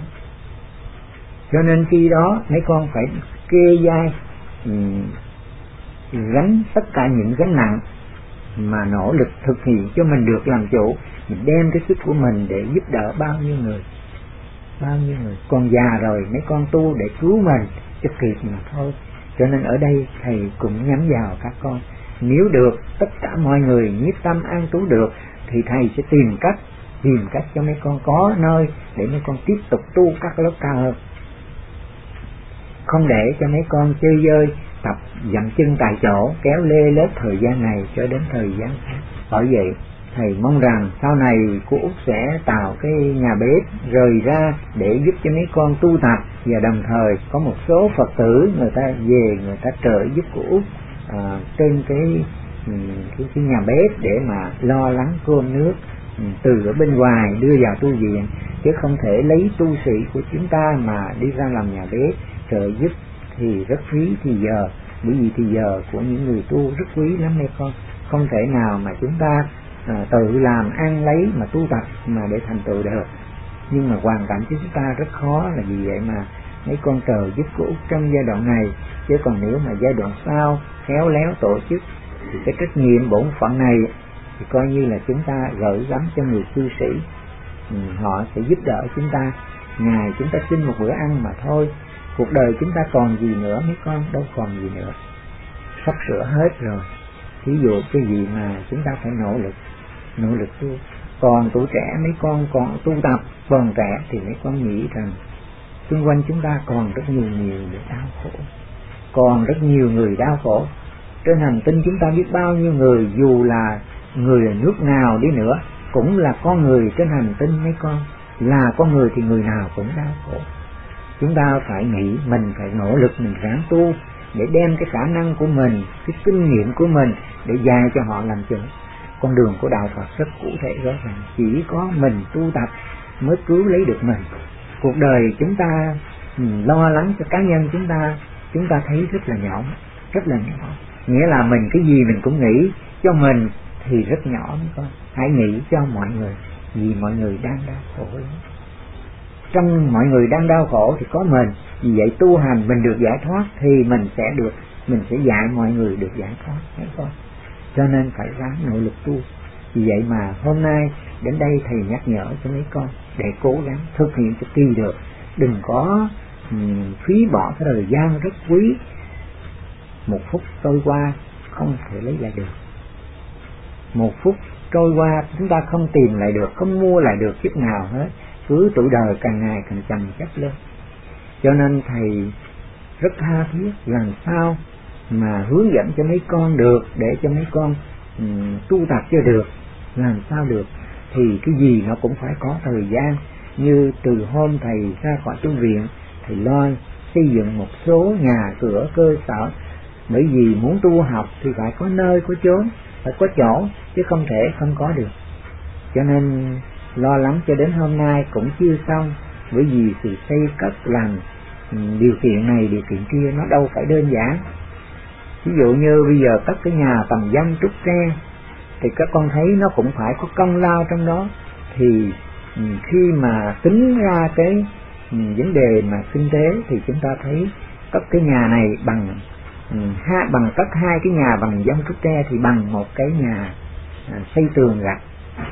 Cho nên khi đó mấy con phải kê vai um, gánh tất cả những gánh nặng mà nỗ lực thực hiện cho mình được làm chủ, mình đem cái sức của mình để giúp đỡ bao nhiêu người, bao nhiêu người. Còn già rồi mấy con tu để cứu mình cho kịp mà thôi. Cho nên ở đây thầy cũng nhắm vào các con, nếu được tất cả mọi người nhiếp tâm an trú được thì thầy sẽ tìm cách tìm cách cho mấy con có nơi để mấy con tiếp tục tu các lớp cao hơn, không để cho mấy con chơi dơi tập dậm chân tại chỗ kéo lê lết thời gian này cho đến thời gian khác. Bởi vậy thầy mong rằng sau này cô Út sẽ tạo cái nhà bếp rời ra để giúp cho mấy con tu tập, và đồng thời có một số Phật tử người ta về người ta trợ giúp cô Út à, trên cái, cái cái nhà bếp để mà lo lắng cơm nước từ ở bên ngoài đưa vào tu viện, chứ không thể lấy tu sĩ của chúng ta mà đi ra làm nhà bếp trợ giúp thì rất phí thì giờ. Bởi vì thì giờ của những người tu rất quý lắm mấy con, không thể nào mà chúng ta à, tự làm ăn lấy mà tu tập mà để thành tựu được. Nhưng mà hoàn cảnh của chúng ta rất khó, là vì vậy mà mấy con trợ giúp của Út trong giai đoạn này. Chứ còn nếu mà giai đoạn sau khéo léo tổ chức thì cái trách nhiệm bổn phận này thì coi như là chúng ta gửi gắm cho người cư sĩ, ừ, họ sẽ giúp đỡ chúng ta. Ngày chúng ta xin một bữa ăn mà thôi, cuộc đời chúng ta còn gì nữa mấy con, đâu còn gì nữa, sắp sửa hết rồi. Ví dụ cái gì mà chúng ta phải nỗ lực nỗ lực tu. Còn tuổi trẻ mấy con còn tu tập còn trẻ thì mấy con nghĩ rằng xung quanh chúng ta còn rất nhiều nhiều để đau khổ, còn rất nhiều người đau khổ. Trên hành tinh chúng ta biết bao nhiêu người, dù là người ở nước nào đi nữa cũng là con người trên hành tinh mấy con, là con người thì người nào cũng đau khổ. Chúng ta phải nghĩ mình phải nỗ lực, mình ráng tu để đem cái khả năng của mình, cái kinh nghiệm của mình để dạy cho họ làm chủ. Con đường của đạo Phật rất cụ thể rõ ràng, chỉ có mình tu tập mới cứu lấy được mình. Cuộc đời chúng ta lo lắng cho cá nhân chúng ta, chúng ta thấy rất là nhỏ, rất là nhỏ. Nghĩa là mình cái gì mình cũng nghĩ cho mình thì rất nhỏ mấy con. Hãy nghĩ cho mọi người, vì mọi người đang đau khổ lắm. Trong mọi người đang đau khổ thì có mình, vì vậy tu hành mình được giải thoát thì mình sẽ được, mình sẽ dạy mọi người được giải thoát mấy con. Cho nên phải ráng nỗ lực tu. Vì vậy mà hôm nay đến đây thầy nhắc nhở cho mấy con để cố gắng thực hiện cho kỳ được, đừng có um, phí bỏ cái thời gian rất quý. Một phút trôi qua không thể lấy lại được, một phút trôi qua chúng ta không tìm lại được, không mua lại được chút nào hết. Cứ tuổi đời càng ngày càng chồng chất lên. Cho nên thầy rất tha thiết làm sao mà hướng dẫn cho mấy con được, để cho mấy con um, tu tập cho được, làm sao được? Thì cái gì nó cũng phải có thời gian. Như từ hôm thầy ra khỏi tu viện, thầy lo xây dựng một số nhà cửa cơ sở, bởi vì muốn tu học thì phải có nơi có chốn, phải có chỗ, chứ không thể không có được. Cho nên lo lắng cho đến hôm nay cũng chưa xong, bởi vì sự xây cất làm điều kiện này điều kiện kia nó đâu phải đơn giản. Ví dụ như bây giờ cất cái nhà tầm dăm trúc tre thì các con thấy nó cũng phải có công lao trong đó. Thì khi mà tính ra cái vấn đề mà kinh tế thì chúng ta thấy cất cái nhà này bằng ha, bằng cất hai cái nhà bằng dăm trúc tre thì bằng một cái nhà xây tường gạch.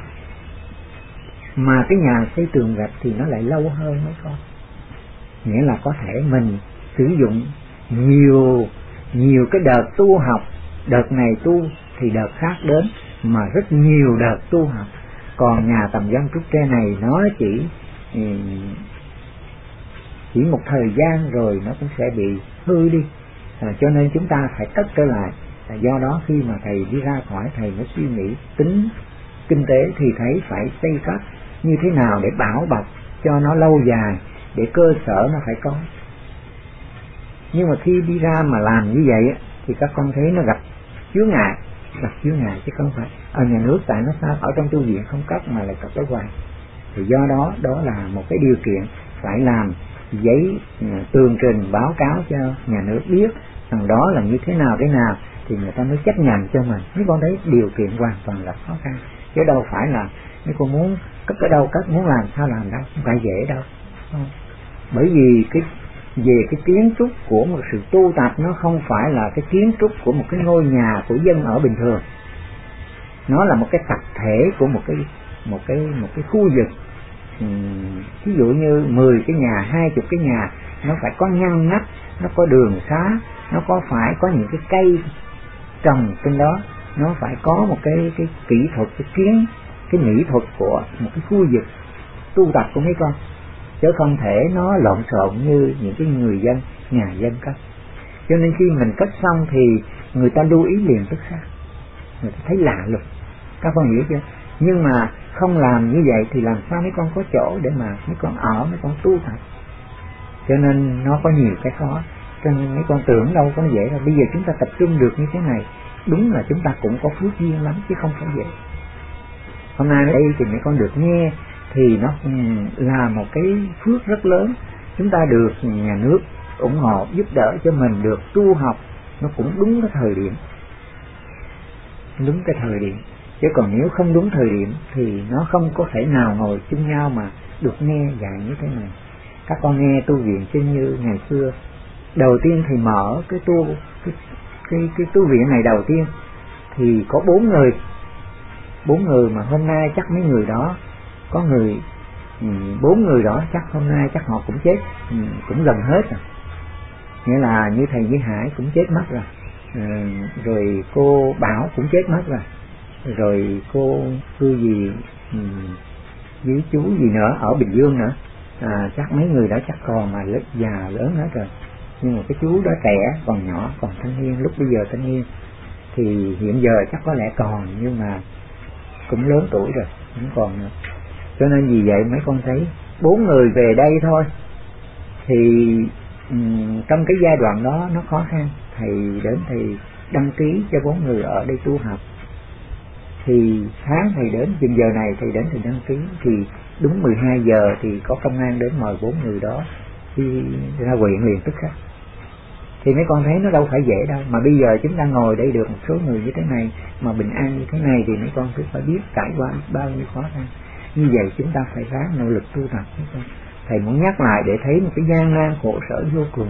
Mà cái nhà xây tường gạch thì nó lại lâu hơn mấy con, nghĩa là có thể mình sử dụng nhiều nhiều cái đợt tu học, đợt này tu thì đợt khác đến, mà rất nhiều đợt tu học. Còn nhà tầm dăm trúc tre này nó chỉ chỉ một thời gian rồi nó cũng sẽ bị hư đi, à, cho nên chúng ta phải cất trở lại. À, do đó khi mà thầy đi ra khỏi, thầy mới suy nghĩ tính kinh tế thì thấy phải xây cất như thế nào để bảo bọc cho nó lâu dài, để cơ sở nó phải có. Nhưng mà khi đi ra mà làm như vậy thì các con thấy nó gặp chướng ngại, gặp chướng ngại chứ không phải ở nhà nước. Tại nó sao ở trong tu viện không cấp mà lại cấp ở ngoài, thì do đó đó là một cái điều kiện phải làm giấy tường trình báo cáo cho nhà nước biết rằng đó là như thế nào thế nào thì người ta mới chấp nhận cho mình. Mấy con thấy điều kiện hoàn toàn là khó khăn, chứ đâu phải là mấy con muốn cất ở đâu cất, muốn làm sao làm đâu, không phải dễ đâu. Bởi vì cái về cái kiến trúc của một sự tu tập nó không phải là cái kiến trúc của một cái ngôi nhà của dân ở bình thường, nó là một cái tập thể của một cái một cái một cái khu vực. Uhm, ví dụ như mười cái nhà, hai chục cái nhà, nó phải có ngăn nắp, nó có đường xá, nó có phải có những cái cây trồng trên đó, nó phải có một cái cái kỹ thuật, cái kiến, cái mỹ thuật của một cái khu vực tu tập của mấy con, chứ không thể nó lộn xộn như những cái người dân, nhà dân cất. Cho nên khi mình cất xong thì người ta lưu ý liền tức khác, người ta thấy lạ luôn, các con hiểu chưa? Nhưng mà không làm như vậy thì làm sao mấy con có chỗ để mà mấy con ở, mấy con tu tập. Cho nên nó có nhiều cái khó, cho nên mấy con tưởng đâu có dễ đâu. Bây giờ chúng ta tập trung được như thế này, đúng là chúng ta cũng có phước duyên lắm chứ không phải dễ. Hôm nay ở đây thì mấy con được nghe thì nó là một cái phước rất lớn. Chúng ta được nhà nước ủng hộ giúp đỡ cho mình được tu học, nó cũng đúng cái thời điểm, đúng cái thời điểm. Chứ còn nếu không đúng thời điểm thì nó không có thể nào ngồi chung nhau mà được nghe dạy như thế này. Các con nghe tu viện chứ như ngày xưa, đầu tiên thì mở cái tu cái cái, cái tu viện này đầu tiên thì có bốn người, bốn người mà hôm nay chắc mấy người đó có người bốn người đó chắc hôm nay chắc họ cũng chết, cũng gần hết rồi. Nghĩa là như thầy Với Hải cũng chết mất rồi, rồi cô Bảo cũng chết mất rồi, rồi cô cư gì với chú gì nữa ở Bình Dương nữa, à, chắc mấy người đó chắc còn mà lớn già lớn hết rồi. Nhưng mà cái chú đó trẻ còn nhỏ, còn thanh niên, lúc bây giờ thanh niên thì hiện giờ chắc có lẽ còn, nhưng mà cũng lớn tuổi rồi, không còn nữa. Cho nên vì vậy mấy con thấy bốn người về đây thôi thì um, trong cái giai đoạn đó nó khó khăn. Thầy đến thầy đăng ký cho bốn người ở đây tu học, thì sáng thầy đến chừng giờ này thầy đến thầy đăng ký thì đúng mười hai giờ thì có công an đến mời bốn người đó đi ra huyện liền tức khắc. Thì mấy con thấy nó đâu phải dễ đâu, mà bây giờ chúng ta ngồi đây được một số người như thế này mà bình an như thế này thì mấy con cứ phải biết trải qua bao nhiêu khó khăn. Như vậy chúng ta phải ráng nỗ lực tu tập. Thầy muốn nhắc lại để thấy một cái gian nan khổ sở vô cùng.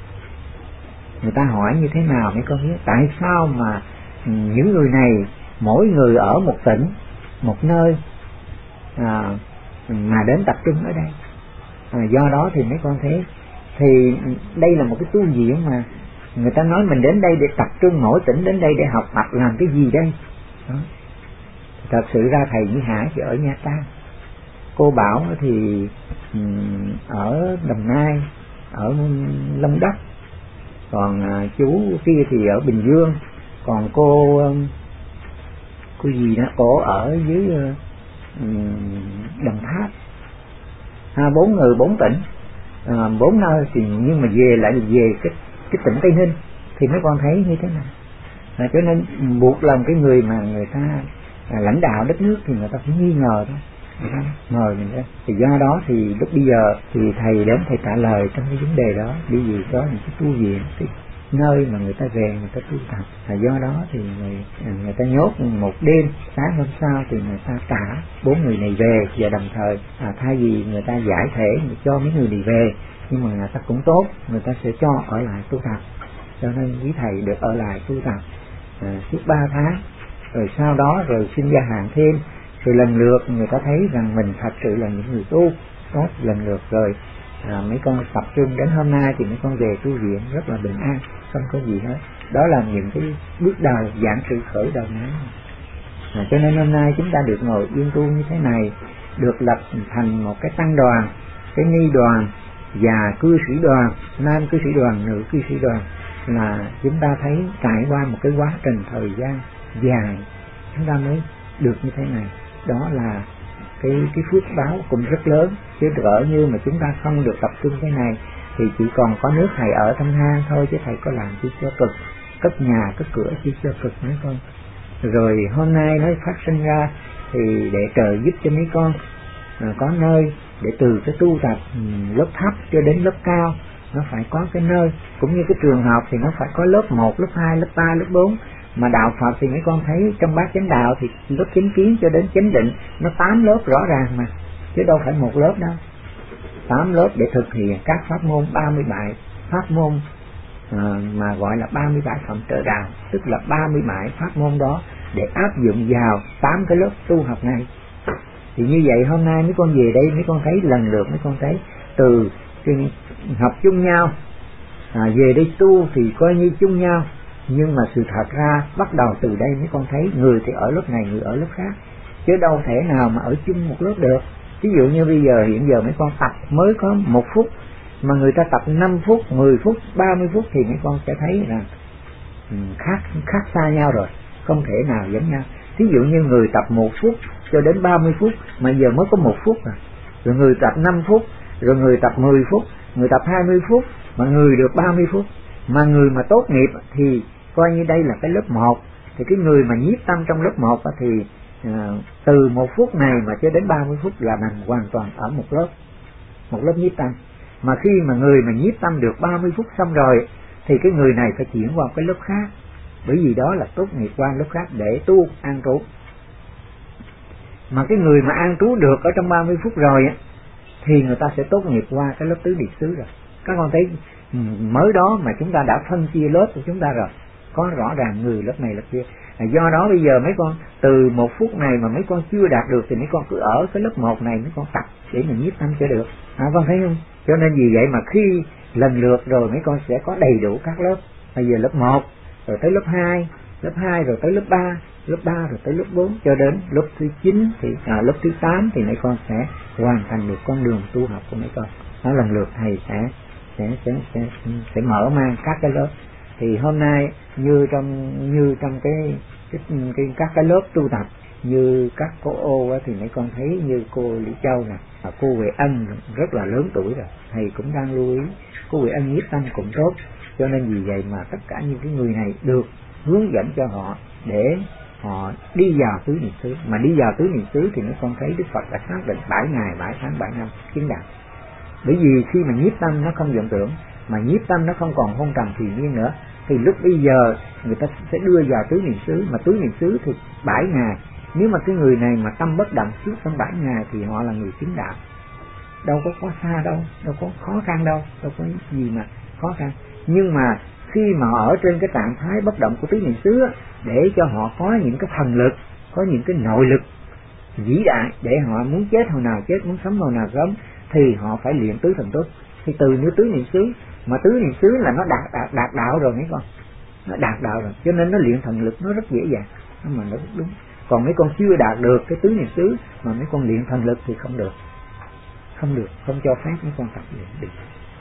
Người ta hỏi như thế nào mấy con biết, tại sao mà những người này mỗi người ở một tỉnh, một nơi à, mà đến tập trung ở đây. À, do đó thì mấy con thấy thì đây là một cái tu viện mà người ta nói mình đến đây để tập trung, mỗi tỉnh đến đây để học tập làm cái gì đây đó. Thật sự ra thầy Với Hải thì ở Nha Trang, cô Bảo thì um, ở Đồng Nai, ở Long Đất, còn à, chú kia thì ở Bình Dương, còn cô cô gì đó cổ ở dưới um, Đồng Tháp. À, bốn người bốn tỉnh, à, bốn nơi thì nhưng mà về lại về cái cái tỉnh Tây Ninh thì mấy con thấy như thế nào. À, cho nên buộc lòng cái người mà người ta à, lãnh đạo đất nước thì người ta phải nghi ngờ đó, người ta ngờ mình đó. Thì do đó thì lúc bây giờ thì thầy đến thầy trả lời trong cái vấn đề đó, bởi vì có những cái tu viện, cái nơi mà người ta về người ta tu tập, và do đó thì người, người ta nhốt một đêm, sáng hôm sau thì người ta trả bốn người này về, và đồng thời à, thay vì người ta giải thể người cho mấy người này về, nhưng mà người ta cũng tốt, người ta sẽ cho ở lại tu tập. Cho nên quý thầy được ở lại tu tập à, suốt ba tháng, rồi sau đó rồi xin gia hạn thêm, rồi lần lượt người ta thấy rằng mình thật sự là những người tu tốt, lần lượt rồi à, mấy con tập trung đến hôm nay thì mấy con về tu viện rất là bình an, không có gì hết. Đó là những cái bước đầu giảng sự khởi đầu ngắn. À, cho nên hôm nay chúng ta được ngồi yên tu như thế này, được lập thành một cái tăng đoàn, cái ni đoàn và cư sĩ đoàn, nam cư sĩ đoàn, nữ cư sĩ đoàn, là chúng ta thấy trải qua một cái quá trình thời gian dài chúng ta mới được như thế này. Đó là cái cái phước báo cũng rất lớn, chứ đỡ như mà chúng ta không được tập trung thế này thì chỉ còn có nước thầy ở trong hang thôi, chứ thầy có làm chi cho cực, cất nhà cất cửa chi cho cực mấy con. Rồi hôm nay nó phát sinh ra thì để trợ giúp cho mấy con à, có nơi để từ cái tu tập lớp thấp cho đến lớp cao, nó phải có cái nơi. Cũng như cái trường học thì nó phải có lớp một, lớp hai, lớp ba, lớp bốn. Mà đạo Phật thì mấy con thấy trong bát chánh đạo thì lớp chánh kiến cho đến chánh định nó tám lớp rõ ràng mà, chứ đâu phải một lớp đâu. Tám lớp để thực hiện các pháp môn ba mươi bảy pháp môn à, mà gọi là ba mươi bảy phẩm trợ đạo, tức là ba mươi bảy pháp môn đó để áp dụng vào tám cái lớp tu học này. Thì như vậy hôm nay mấy con về đây mấy con thấy lần lượt mấy con thấy từ học chung nhau à, về đây tu thì coi như chung nhau, nhưng mà sự thật ra bắt đầu từ đây mấy con thấy người thì ở lớp này, người ở lớp khác, chứ đâu thể nào mà ở chung một lớp được. Ví dụ như bây giờ hiện giờ mấy con tập mới có một phút mà người ta tập năm phút, mười phút, ba mươi phút thì mấy con sẽ thấy là khác khác xa nhau rồi, không thể nào giống nhau. Ví dụ như người tập một phút cho đến ba mươi phút mà giờ mới có một phút rồi, rồi người tập năm phút, rồi người tập mười phút, người tập hai mươi phút, mà người được ba mươi phút. Mà người mà tốt nghiệp thì coi như đây là cái lớp một, thì cái người mà nhiếp tâm trong lớp một thì à, từ một phút này mà cho đến ba mươi phút là nằm hoàn toàn ở một lớp, một lớp nhiếp tâm. Mà khi mà người mà nhiếp tâm được ba mươi phút xong rồi thì cái người này phải chuyển qua cái lớp khác, bởi vì đó là tốt nghiệp qua lớp khác để tu an trú. Mà cái người mà an trú được ở trong ba mươi phút rồi á thì người ta sẽ tốt nghiệp qua cái lớp tứ niệm xứ rồi. Các con thấy mới đó mà chúng ta đã phân chia lớp của chúng ta rồi, có rõ ràng người lớp này lớp kia. Do đó bây giờ mấy con từ một phút này mà mấy con chưa đạt được thì mấy con cứ ở cái lớp một này mấy con tập để mình nhiếp tâm cho được. À, con thấy không? Cho nên vì vậy mà khi lần lượt rồi mấy con sẽ có đầy đủ các lớp. Bây giờ lớp một rồi tới lớp hai, lớp hai rồi tới lớp ba, lớp ba rồi tới lớp bốn, cho đến lớp thứ chín thì à, lớp thứ tám thì mấy con sẽ hoàn thành được con đường tu học của mấy con. Đó lần lượt thầy sẽ sẽ sẽ sẽ, sẽ mở mang các cái lớp. Thì hôm nay như trong như trong cái, cái, cái các cái lớp tu tập như các cô ô á, thì mấy con thấy như cô Lý Châu nè, cô Huệ Ân rất là lớn tuổi rồi, thầy cũng đang lưu ý cô Huệ Ân nhiếp tâm cũng tốt. Cho nên vì vậy mà tất cả những cái người này được hướng dẫn cho họ để họ đi vào tứ niệm xứ. Mà đi vào tứ niệm xứ thì mấy con thấy Đức Phật đã xác định bảy ngày, bảy tháng, bảy năm chứng đạo. Bởi vì khi mà nhiếp tâm nó không vọng tưởng, mà nhiếp tâm nó không còn hôn trầm thùy miên nữa, thì lúc bây giờ người ta sẽ đưa vào tứ niệm xứ. Mà tứ niệm xứ thì bảy ngày, nếu mà cái người này mà tâm bất động suốt trong bảy ngày thì họ là người chứng đạo. Đâu có quá xa đâu, đâu có khó khăn đâu, đâu có gì mà khó khăn. Nhưng mà khi mà họ ở trên cái trạng thái bất động của tứ niệm xứ, để cho họ có những cái thần lực, có những cái nội lực vĩ đại để họ muốn chết hồi nào chết, muốn sống hồi nào sống, thì họ phải luyện tứ thần túc. Thì từ như tứ niệm xứ, mà tứ niệm xứ là nó đạt, đạt, đạt đạo rồi mấy con, nó đạt đạo rồi, cho nên nó luyện thần lực nó rất dễ dàng, nó mà nó rất đúng. Còn mấy con chưa đạt được cái tứ niệm xứ mà mấy con luyện thần lực thì không được, không được, không cho phép mấy con tập luyện được.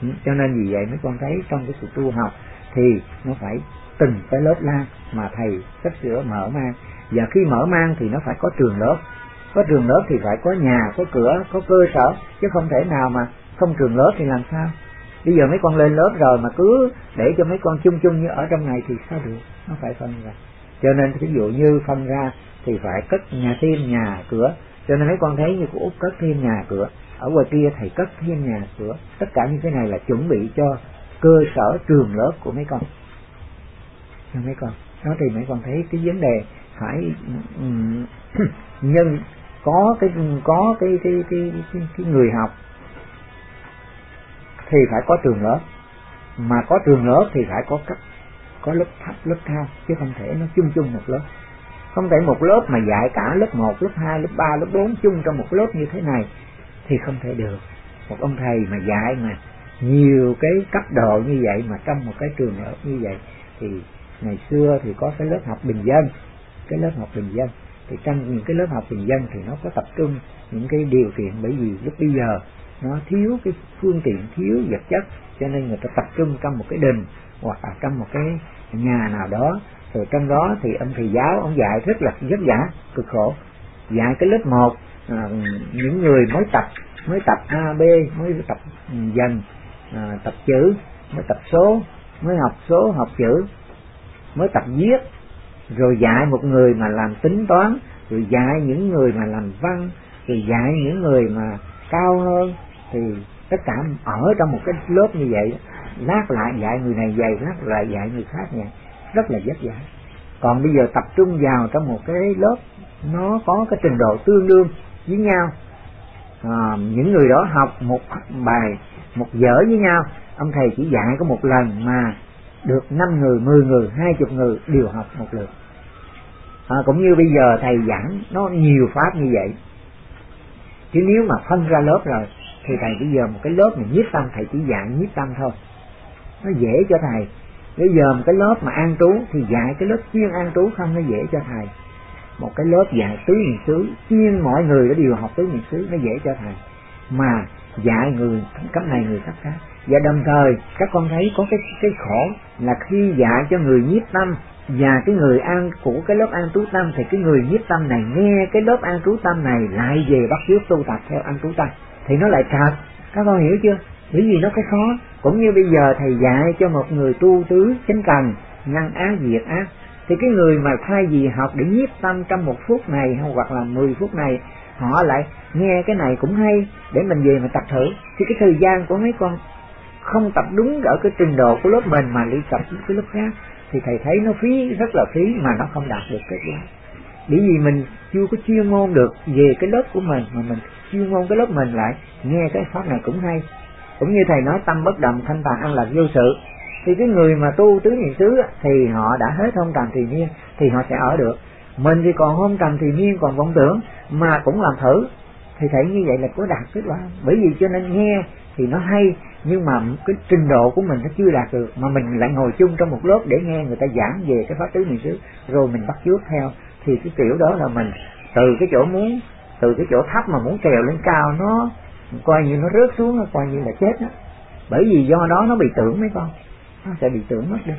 Cho nên vì vậy mấy con thấy trong cái sự tu học thì nó phải từng cái lớp lan mà thầy sắp sửa mở mang. Và khi mở mang thì nó phải có trường lớp. Có trường lớp thì phải có nhà, có cửa, có cơ sở, chứ không thể nào mà không trường lớp thì làm sao. Bây giờ mấy con lên lớp rồi mà cứ để cho mấy con chung chung như ở trong này thì sao được, nó phải phân ra. Cho nên ví dụ như phân ra thì phải cất nhà thêm nhà cửa. Cho nên mấy con thấy như của Úc cất thêm nhà cửa, ở ngoài kia thầy cất thêm nhà cửa. Tất cả những cái này là chuẩn bị cho cơ sở trường lớp của mấy con. Cho mấy con đó thì mấy con thấy cái vấn đề phải um, nhân có cái có cái cái cái, cái cái người học thì phải có trường lớp, mà có trường lớp thì phải có cấp, có lớp thấp lớp cao, chứ không thể nó chung chung một lớp. Không thể một lớp mà dạy cả lớp một, lớp hai, lớp ba, lớp bốn chung trong một lớp như thế này thì không thể được. Một ông thầy mà dạy mà nhiều cái cấp độ như vậy mà trong một cái trường lớp như vậy thì ngày xưa thì có cái lớp học bình dân, cái lớp học bình dân thì trong những cái lớp học bình dân thì nó có tập trung những cái điều kiện, bởi vì lúc bây giờ nó thiếu cái phương tiện, thiếu vật chất, cho nên người ta tập trung trong một cái đình hoặc là trong một cái nhà nào đó. Rồi trong đó thì ông thầy giáo ông dạy rất là vất vả, cực khổ. Dạy cái lớp một, à, những người mới tập, mới tập A, B, mới tập dần, à, tập chữ, mới tập số, mới học số, học chữ, mới tập viết. Rồi dạy một người mà làm tính toán, rồi dạy những người mà làm văn, rồi dạy những người mà cao hơn. Thì tất cả ở trong một cái lớp như vậy, lát lại dạy người này dạy, lát lại dạy người khác vậy, rất là vất vả. Còn bây giờ tập trung vào trong một cái lớp nó có cái trình độ tương đương với nhau, à, những người đó học một bài, một vở với nhau, ông thầy chỉ dạy có một lần mà được năm người, mười người, hai chục người đều học một lượt. À, cũng như bây giờ thầy giảng nó nhiều pháp như vậy, chứ nếu mà phân ra lớp rồi thì thầy bây giờ một cái lớp mà nhiếp tâm thầy chỉ dạy nhiếp tâm thôi, nó dễ cho thầy. Bây giờ một cái lớp mà an trú thì dạy cái lớp chuyên an trú không, nó dễ cho thầy. Một cái lớp dạy tứ niệm xứ chuyên mọi người đã đều học tứ niệm xứ, nó dễ cho thầy. Mà dạy người cấp này người cấp khác. Và đồng thời các con thấy có cái cái khổ là khi dạy cho người nhiếp tâm và cái người an của cái lớp an trú tâm, thì cái người nhiếp tâm này nghe cái lớp an trú tâm này lại về bắt chước tu tập theo an trú tâm thì nó lại trật. Các con hiểu chưa? Bởi vì nó cái khó. Cũng như bây giờ thầy dạy cho một người tu tứ chánh cần, ngăn ác diệt ác, thì cái người mà thay vì học để nhiếp tâm trong một phút này hoặc là mười phút này, họ lại nghe cái này cũng hay để mình về mà tập thử, thì cái thời gian của mấy con không tập đúng ở cái trình độ của lớp mình mà đi tập cái lớp khác, thì thầy thấy nó phí, rất là phí mà nó không đạt được kết quả. Bởi vì mình chưa có chuyên môn được về cái lớp của mình, mà mình chuyên môn cái lớp mình lại nghe cái pháp này cũng hay. Cũng như thầy nói tâm bất động thanh tạng an lạc vô sự, thì cái người mà tu tứ niệm xứ thì họ đã hết hôn trầm thì niên thì họ sẽ ở được. Mình thì còn hôn trầm thì niên, còn vọng tưởng mà cũng làm thử, thì thấy như vậy là có đạt kết quả. Bởi vì cho nên nghe thì nó hay, nhưng mà cái trình độ của mình nó chưa đạt được, mà mình lại ngồi chung trong một lớp để nghe người ta giảng về cái pháp tứ niệm xứ rồi mình bắt chước theo, thì cái kiểu đó là mình từ cái chỗ muốn từ cái chỗ thấp mà muốn trèo lên cao, nó coi như nó rớt xuống, nó coi như là chết đó. Bởi vì do đó nó bị tưởng mấy con, nó sẽ bị tưởng mất đi.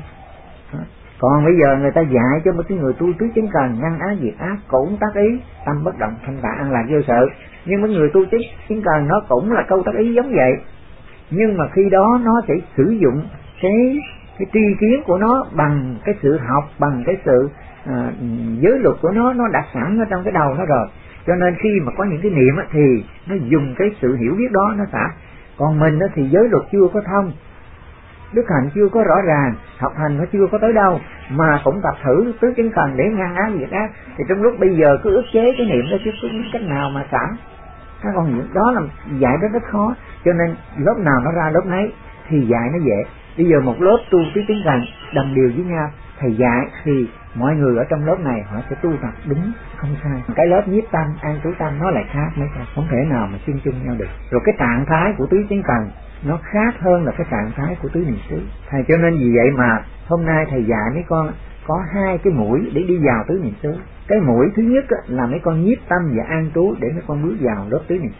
Còn bây giờ người ta dạy cho một cái người tu tứ chánh cần, ngăn ác diệt ác, cũng tác ý tâm bất động thanh tạng an lạc vô sự. Nhưng mấy người tu chánh cần nó cũng là câu tác ý giống vậy, nhưng mà khi đó nó sẽ sử dụng cái cái tri kiến của nó bằng cái sự học, bằng cái sự à, giới luật của nó nó đã sẵn ở trong cái đầu nó rồi. Cho nên khi mà có những cái niệm á, thì nó dùng cái sự hiểu biết đó nó xả. Còn mình á, thì giới luật chưa có thông, đức hạnh chưa có rõ ràng, học hành nó chưa có tới đâu, mà cũng tập thử tứ chánh cần để ngăn ác diệt ác, thì trong lúc bây giờ cứ ức chế cái niệm đó chứ có cách nào mà xả. Các con hiểu đó là dạy đó rất khó. Cho nên lớp nào nó ra lớp nấy thì dạy nó dễ. Bây giờ một lớp tu tứ chánh cần đồng điều với nhau, thầy dạy thì mọi người ở trong lớp này họ sẽ tu tập đúng, không sai. Cái lớp nhiếp tâm, an trú tâm nó lại khác mấy con, không thể nào mà chung chung nhau được. Rồi cái trạng thái của tứ chánh cần nó khác hơn là cái trạng thái của tứ niệm xứ. Thầy cho nên vì vậy mà hôm nay thầy dạy mấy con có hai cái mũi để đi vào tứ niệm xứ. Cái mũi thứ nhất là mấy con nhiếp tâm và an trú để mấy con bước vào lớp tứ niệm xứ.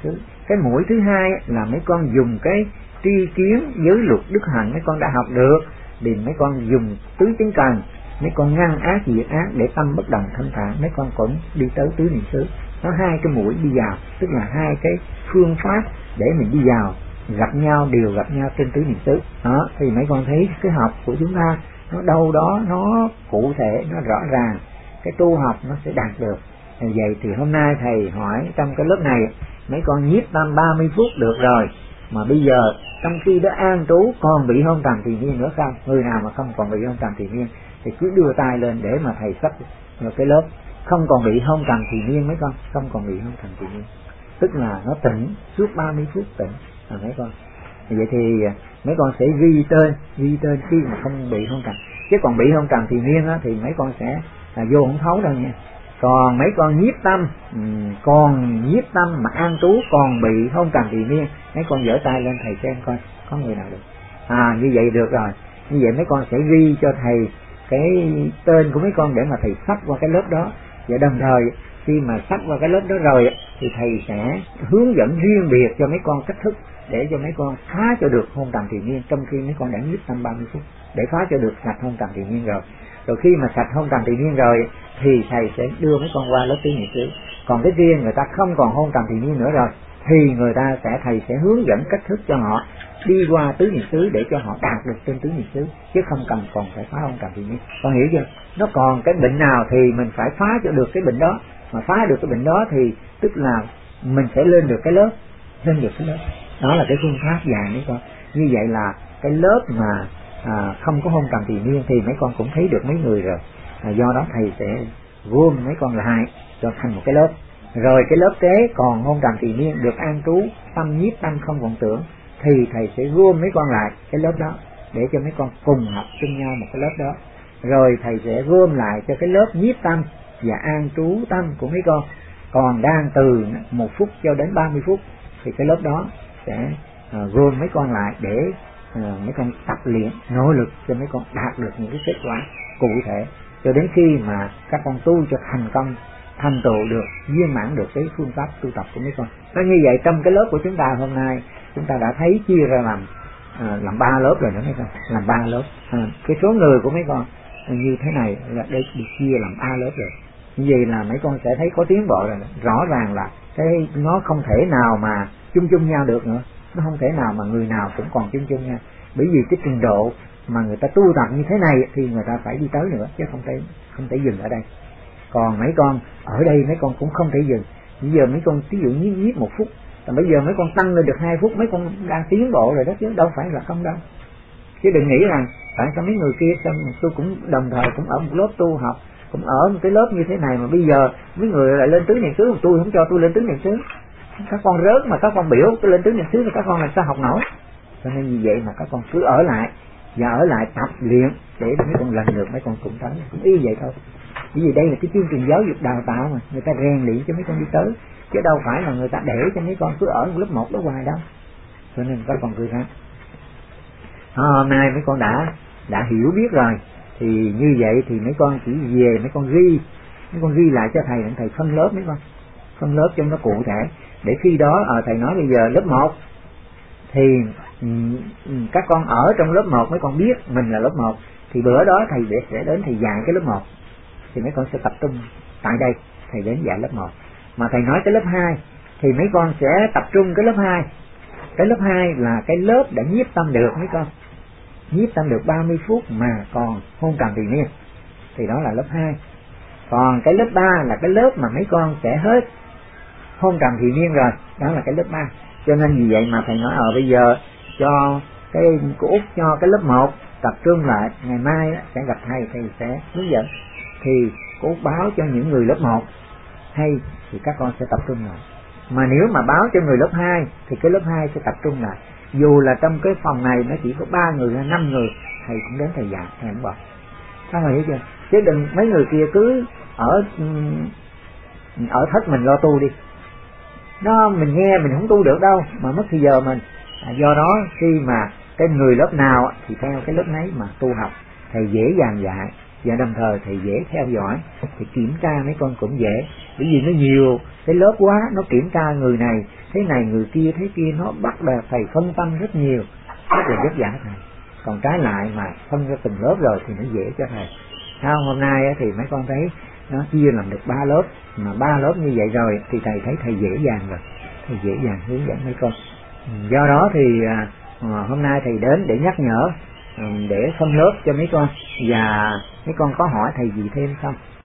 Cái mũi thứ hai là mấy con dùng cái tri kiến giới luật đức hạnh mấy con đã học được, thì mấy con dùng tứ chứng cần, mấy con ngăn ác diệt ác để tâm bất đồng thanh thản, mấy con cũng đi tới tứ niệm xứ. Nó hai cái mũi đi vào, tức là hai cái phương pháp để mình đi vào, gặp nhau đều gặp nhau trên tứ niệm xứ. Đó, thì mấy con thấy cái học của chúng ta nó đâu đó nó cụ thể, nó rõ ràng, cái tu học nó sẽ đạt được. Vì vậy thì hôm nay thầy hỏi trong cái lớp này, mấy con nhiếp tâm ba mươi phút được rồi, mà bây giờ trong khi đó an trú còn bị hôn trầm thì nhiên nữa không? Người nào mà không còn bị hôn trầm thì nhiên thì cứ đưa tay lên để mà thầy sắp cái lớp không còn bị hôn trầm thì nhiên mấy con, không còn bị hôn trầm thì nhiên, tức là nó tỉnh suốt ba mươi phút tỉnh à, mấy con. Vậy thì mấy con sẽ ghi tên, ghi tên khi mà không bị hôn trầm, chứ còn bị hôn trầm thì nhiên á, thì mấy con sẽ là vô không thấu đâu nha. Còn mấy con nhiếp tâm, um, còn nhiếp tâm mà an trú còn bị hôn trầm thì niên, mấy con giở tay lên thầy xem coi có người nào được. À như vậy được rồi, như vậy mấy con sẽ ghi cho thầy cái tên của mấy con để mà thầy sắp qua cái lớp đó. Và đồng thời khi mà sắp qua cái lớp đó rồi thì thầy sẽ hướng dẫn riêng biệt cho mấy con cách thức để cho mấy con phá cho được hôn trầm thì niên, trong khi mấy con đã nhiếp tâm ba mươi phút để phá cho được sạch hôn trầm thì niên rồi. Rồi khi mà sạch hôn trầm thì niên rồi thì thầy sẽ đưa mấy con qua lớp tứ niệm xứ. Còn cái riêng người ta không còn hôn trầm thì niên nữa rồi thì người ta sẽ thầy sẽ hướng dẫn cách thức cho họ đi qua tứ niệm xứ để cho họ đạt được trên tứ niệm xứ, chứ không cần còn phải phá hôn trầm thì niên. Con hiểu chưa? Nó còn cái bệnh nào thì mình phải phá cho được cái bệnh đó, mà phá được cái bệnh đó thì tức là mình sẽ lên được cái lớp, lên được cái lớp. Đó là cái phương pháp dạy mấy con. Như vậy là cái lớp mà à, không có hôn trầm thì niên thì mấy con cũng thấy được mấy người rồi. À, do đó thầy sẽ gom mấy con lại cho thành một cái lớp. Rồi cái lớp kế còn hôn trầm thì niên được an trú tâm nhiếp tâm không vọng tưởng thì thầy sẽ gom mấy con lại cái lớp đó để cho mấy con cùng học chung nhau một cái lớp đó. Rồi thầy sẽ gom lại cho cái lớp nhiếp tâm và an trú tâm của mấy con còn đang từ một phút cho đến ba mươi phút thì cái lớp đó sẽ uh, gom mấy con lại để uh, mấy con tập luyện nỗ lực cho mấy con đạt được những cái kết quả cụ thể cho đến khi mà các con tu cho thành công, thành tựu được, viên mãn được cái phương pháp tu tập của mấy con. Nói như vậy trong cái lớp của chúng ta hôm nay chúng ta đã thấy chia ra làm à, làm ba lớp rồi đó mấy con, làm ba lớp. À, cái số người của mấy con như thế này là đây được chia làm ba lớp rồi. Như vậy là mấy con sẽ thấy có tiến bộ rồi. Rõ ràng là cái nó không thể nào mà chung chung nhau được nữa, nó không thể nào mà người nào cũng còn chung chung nhau, bởi vì cái trình độ mà người ta tu tập như thế này thì người ta phải đi tới nữa chứ không thể không thể dừng ở đây. Còn mấy con ở đây mấy con cũng không thể dừng. Bây giờ mấy con ví dụ nhiếp nhiếp một phút, còn bây giờ mấy con tăng lên được hai phút, mấy con đang tiến bộ rồi đó chứ đâu phải là không đâu. Chứ đừng nghĩ rằng tại sao mấy người kia sao tôi cũng đồng thời cũng ở một lớp tu học, cũng ở một cái lớp như thế này mà bây giờ mấy người lại lên tứ niệm xứ, tôi không cho tôi lên tứ niệm xứ. Các con rớt mà các con biểu tôi lên tứ niệm xứ thì các con làm sao học nổi. Cho nên như vậy mà các con cứ ở lại và ở lại tập luyện để mấy con lần được mấy con cũng tới, cũng y vậy thôi. Bởi vì đây là cái chương trình giáo dục đào tạo mà người ta rèn luyện cho mấy con đi tới, chứ đâu phải là người ta để cho mấy con cứ ở lớp một đó hoài đâu. Cho nên các con cứ ra. À, hôm nay mấy con đã đã hiểu biết rồi thì như vậy thì mấy con chỉ về mấy con ghi mấy con ghi lại cho thầy, thầy phân lớp mấy con, phân lớp cho nó cụ thể để khi đó à, thầy nói bây giờ lớp một thì um, các con ở trong lớp một mấy con biết mình là lớp một thì bữa đó thầy để sẽ đến thầy dạy cái lớp một thì mấy con sẽ tập trung tại đây thầy đến dạy lớp một. Mà thầy nói cái lớp hai thì mấy con sẽ tập trung cái lớp hai. Cái lớp hai là cái lớp đã nhiếp tâm được mấy con, nhiếp tâm được ba mươi phút mà còn hôn trầm thì niên thì đó là lớp hai. Còn cái lớp ba là cái lớp mà mấy con sẽ hết hôn trầm thì niên rồi, đó là cái lớp ba. Cho nên vì vậy mà thầy nói ở bây giờ cho cái cô Út cho cái lớp một tập trung lại, ngày mai sẽ gặp thầy, thầy sẽ hướng dẫn. Thì cô Út báo cho những người lớp một hay thì các con sẽ tập trung lại. Mà nếu mà báo cho người lớp hai thì cái lớp hai sẽ tập trung lại. Dù là trong cái phòng này nó chỉ có ba người hay năm người, thầy cũng đến thầy dạy, thầy không bỏ. Sao mà hiểu chưa? Chứ đừng mấy người kia cứ ở ở thất mình lo tu đi. Nó mình nghe mình không tu được đâu mà mất thời giờ mình. À, do đó khi mà cái người lớp nào thì theo cái lớp nấy mà tu học, thầy dễ dàng dạy và đồng thời thầy dễ theo dõi, thì kiểm tra mấy con cũng dễ, bởi vì nó nhiều cái lớp quá, nó kiểm tra người này thế này người kia thế kia, nó bắt là thầy phân tâm rất nhiều, rất là vất vả thầy. Còn trái lại mà phân ra từng lớp rồi thì nó dễ cho thầy. Sao hôm nay thì mấy con thấy nó chia làm được ba lớp, mà ba lớp như vậy rồi thì thầy thấy thầy dễ dàng rồi, thầy dễ dàng hướng dẫn mấy con. Do đó thì à, hôm nay thầy đến để nhắc nhở, để phân lớp cho mấy con, và mấy con có hỏi thầy gì thêm không?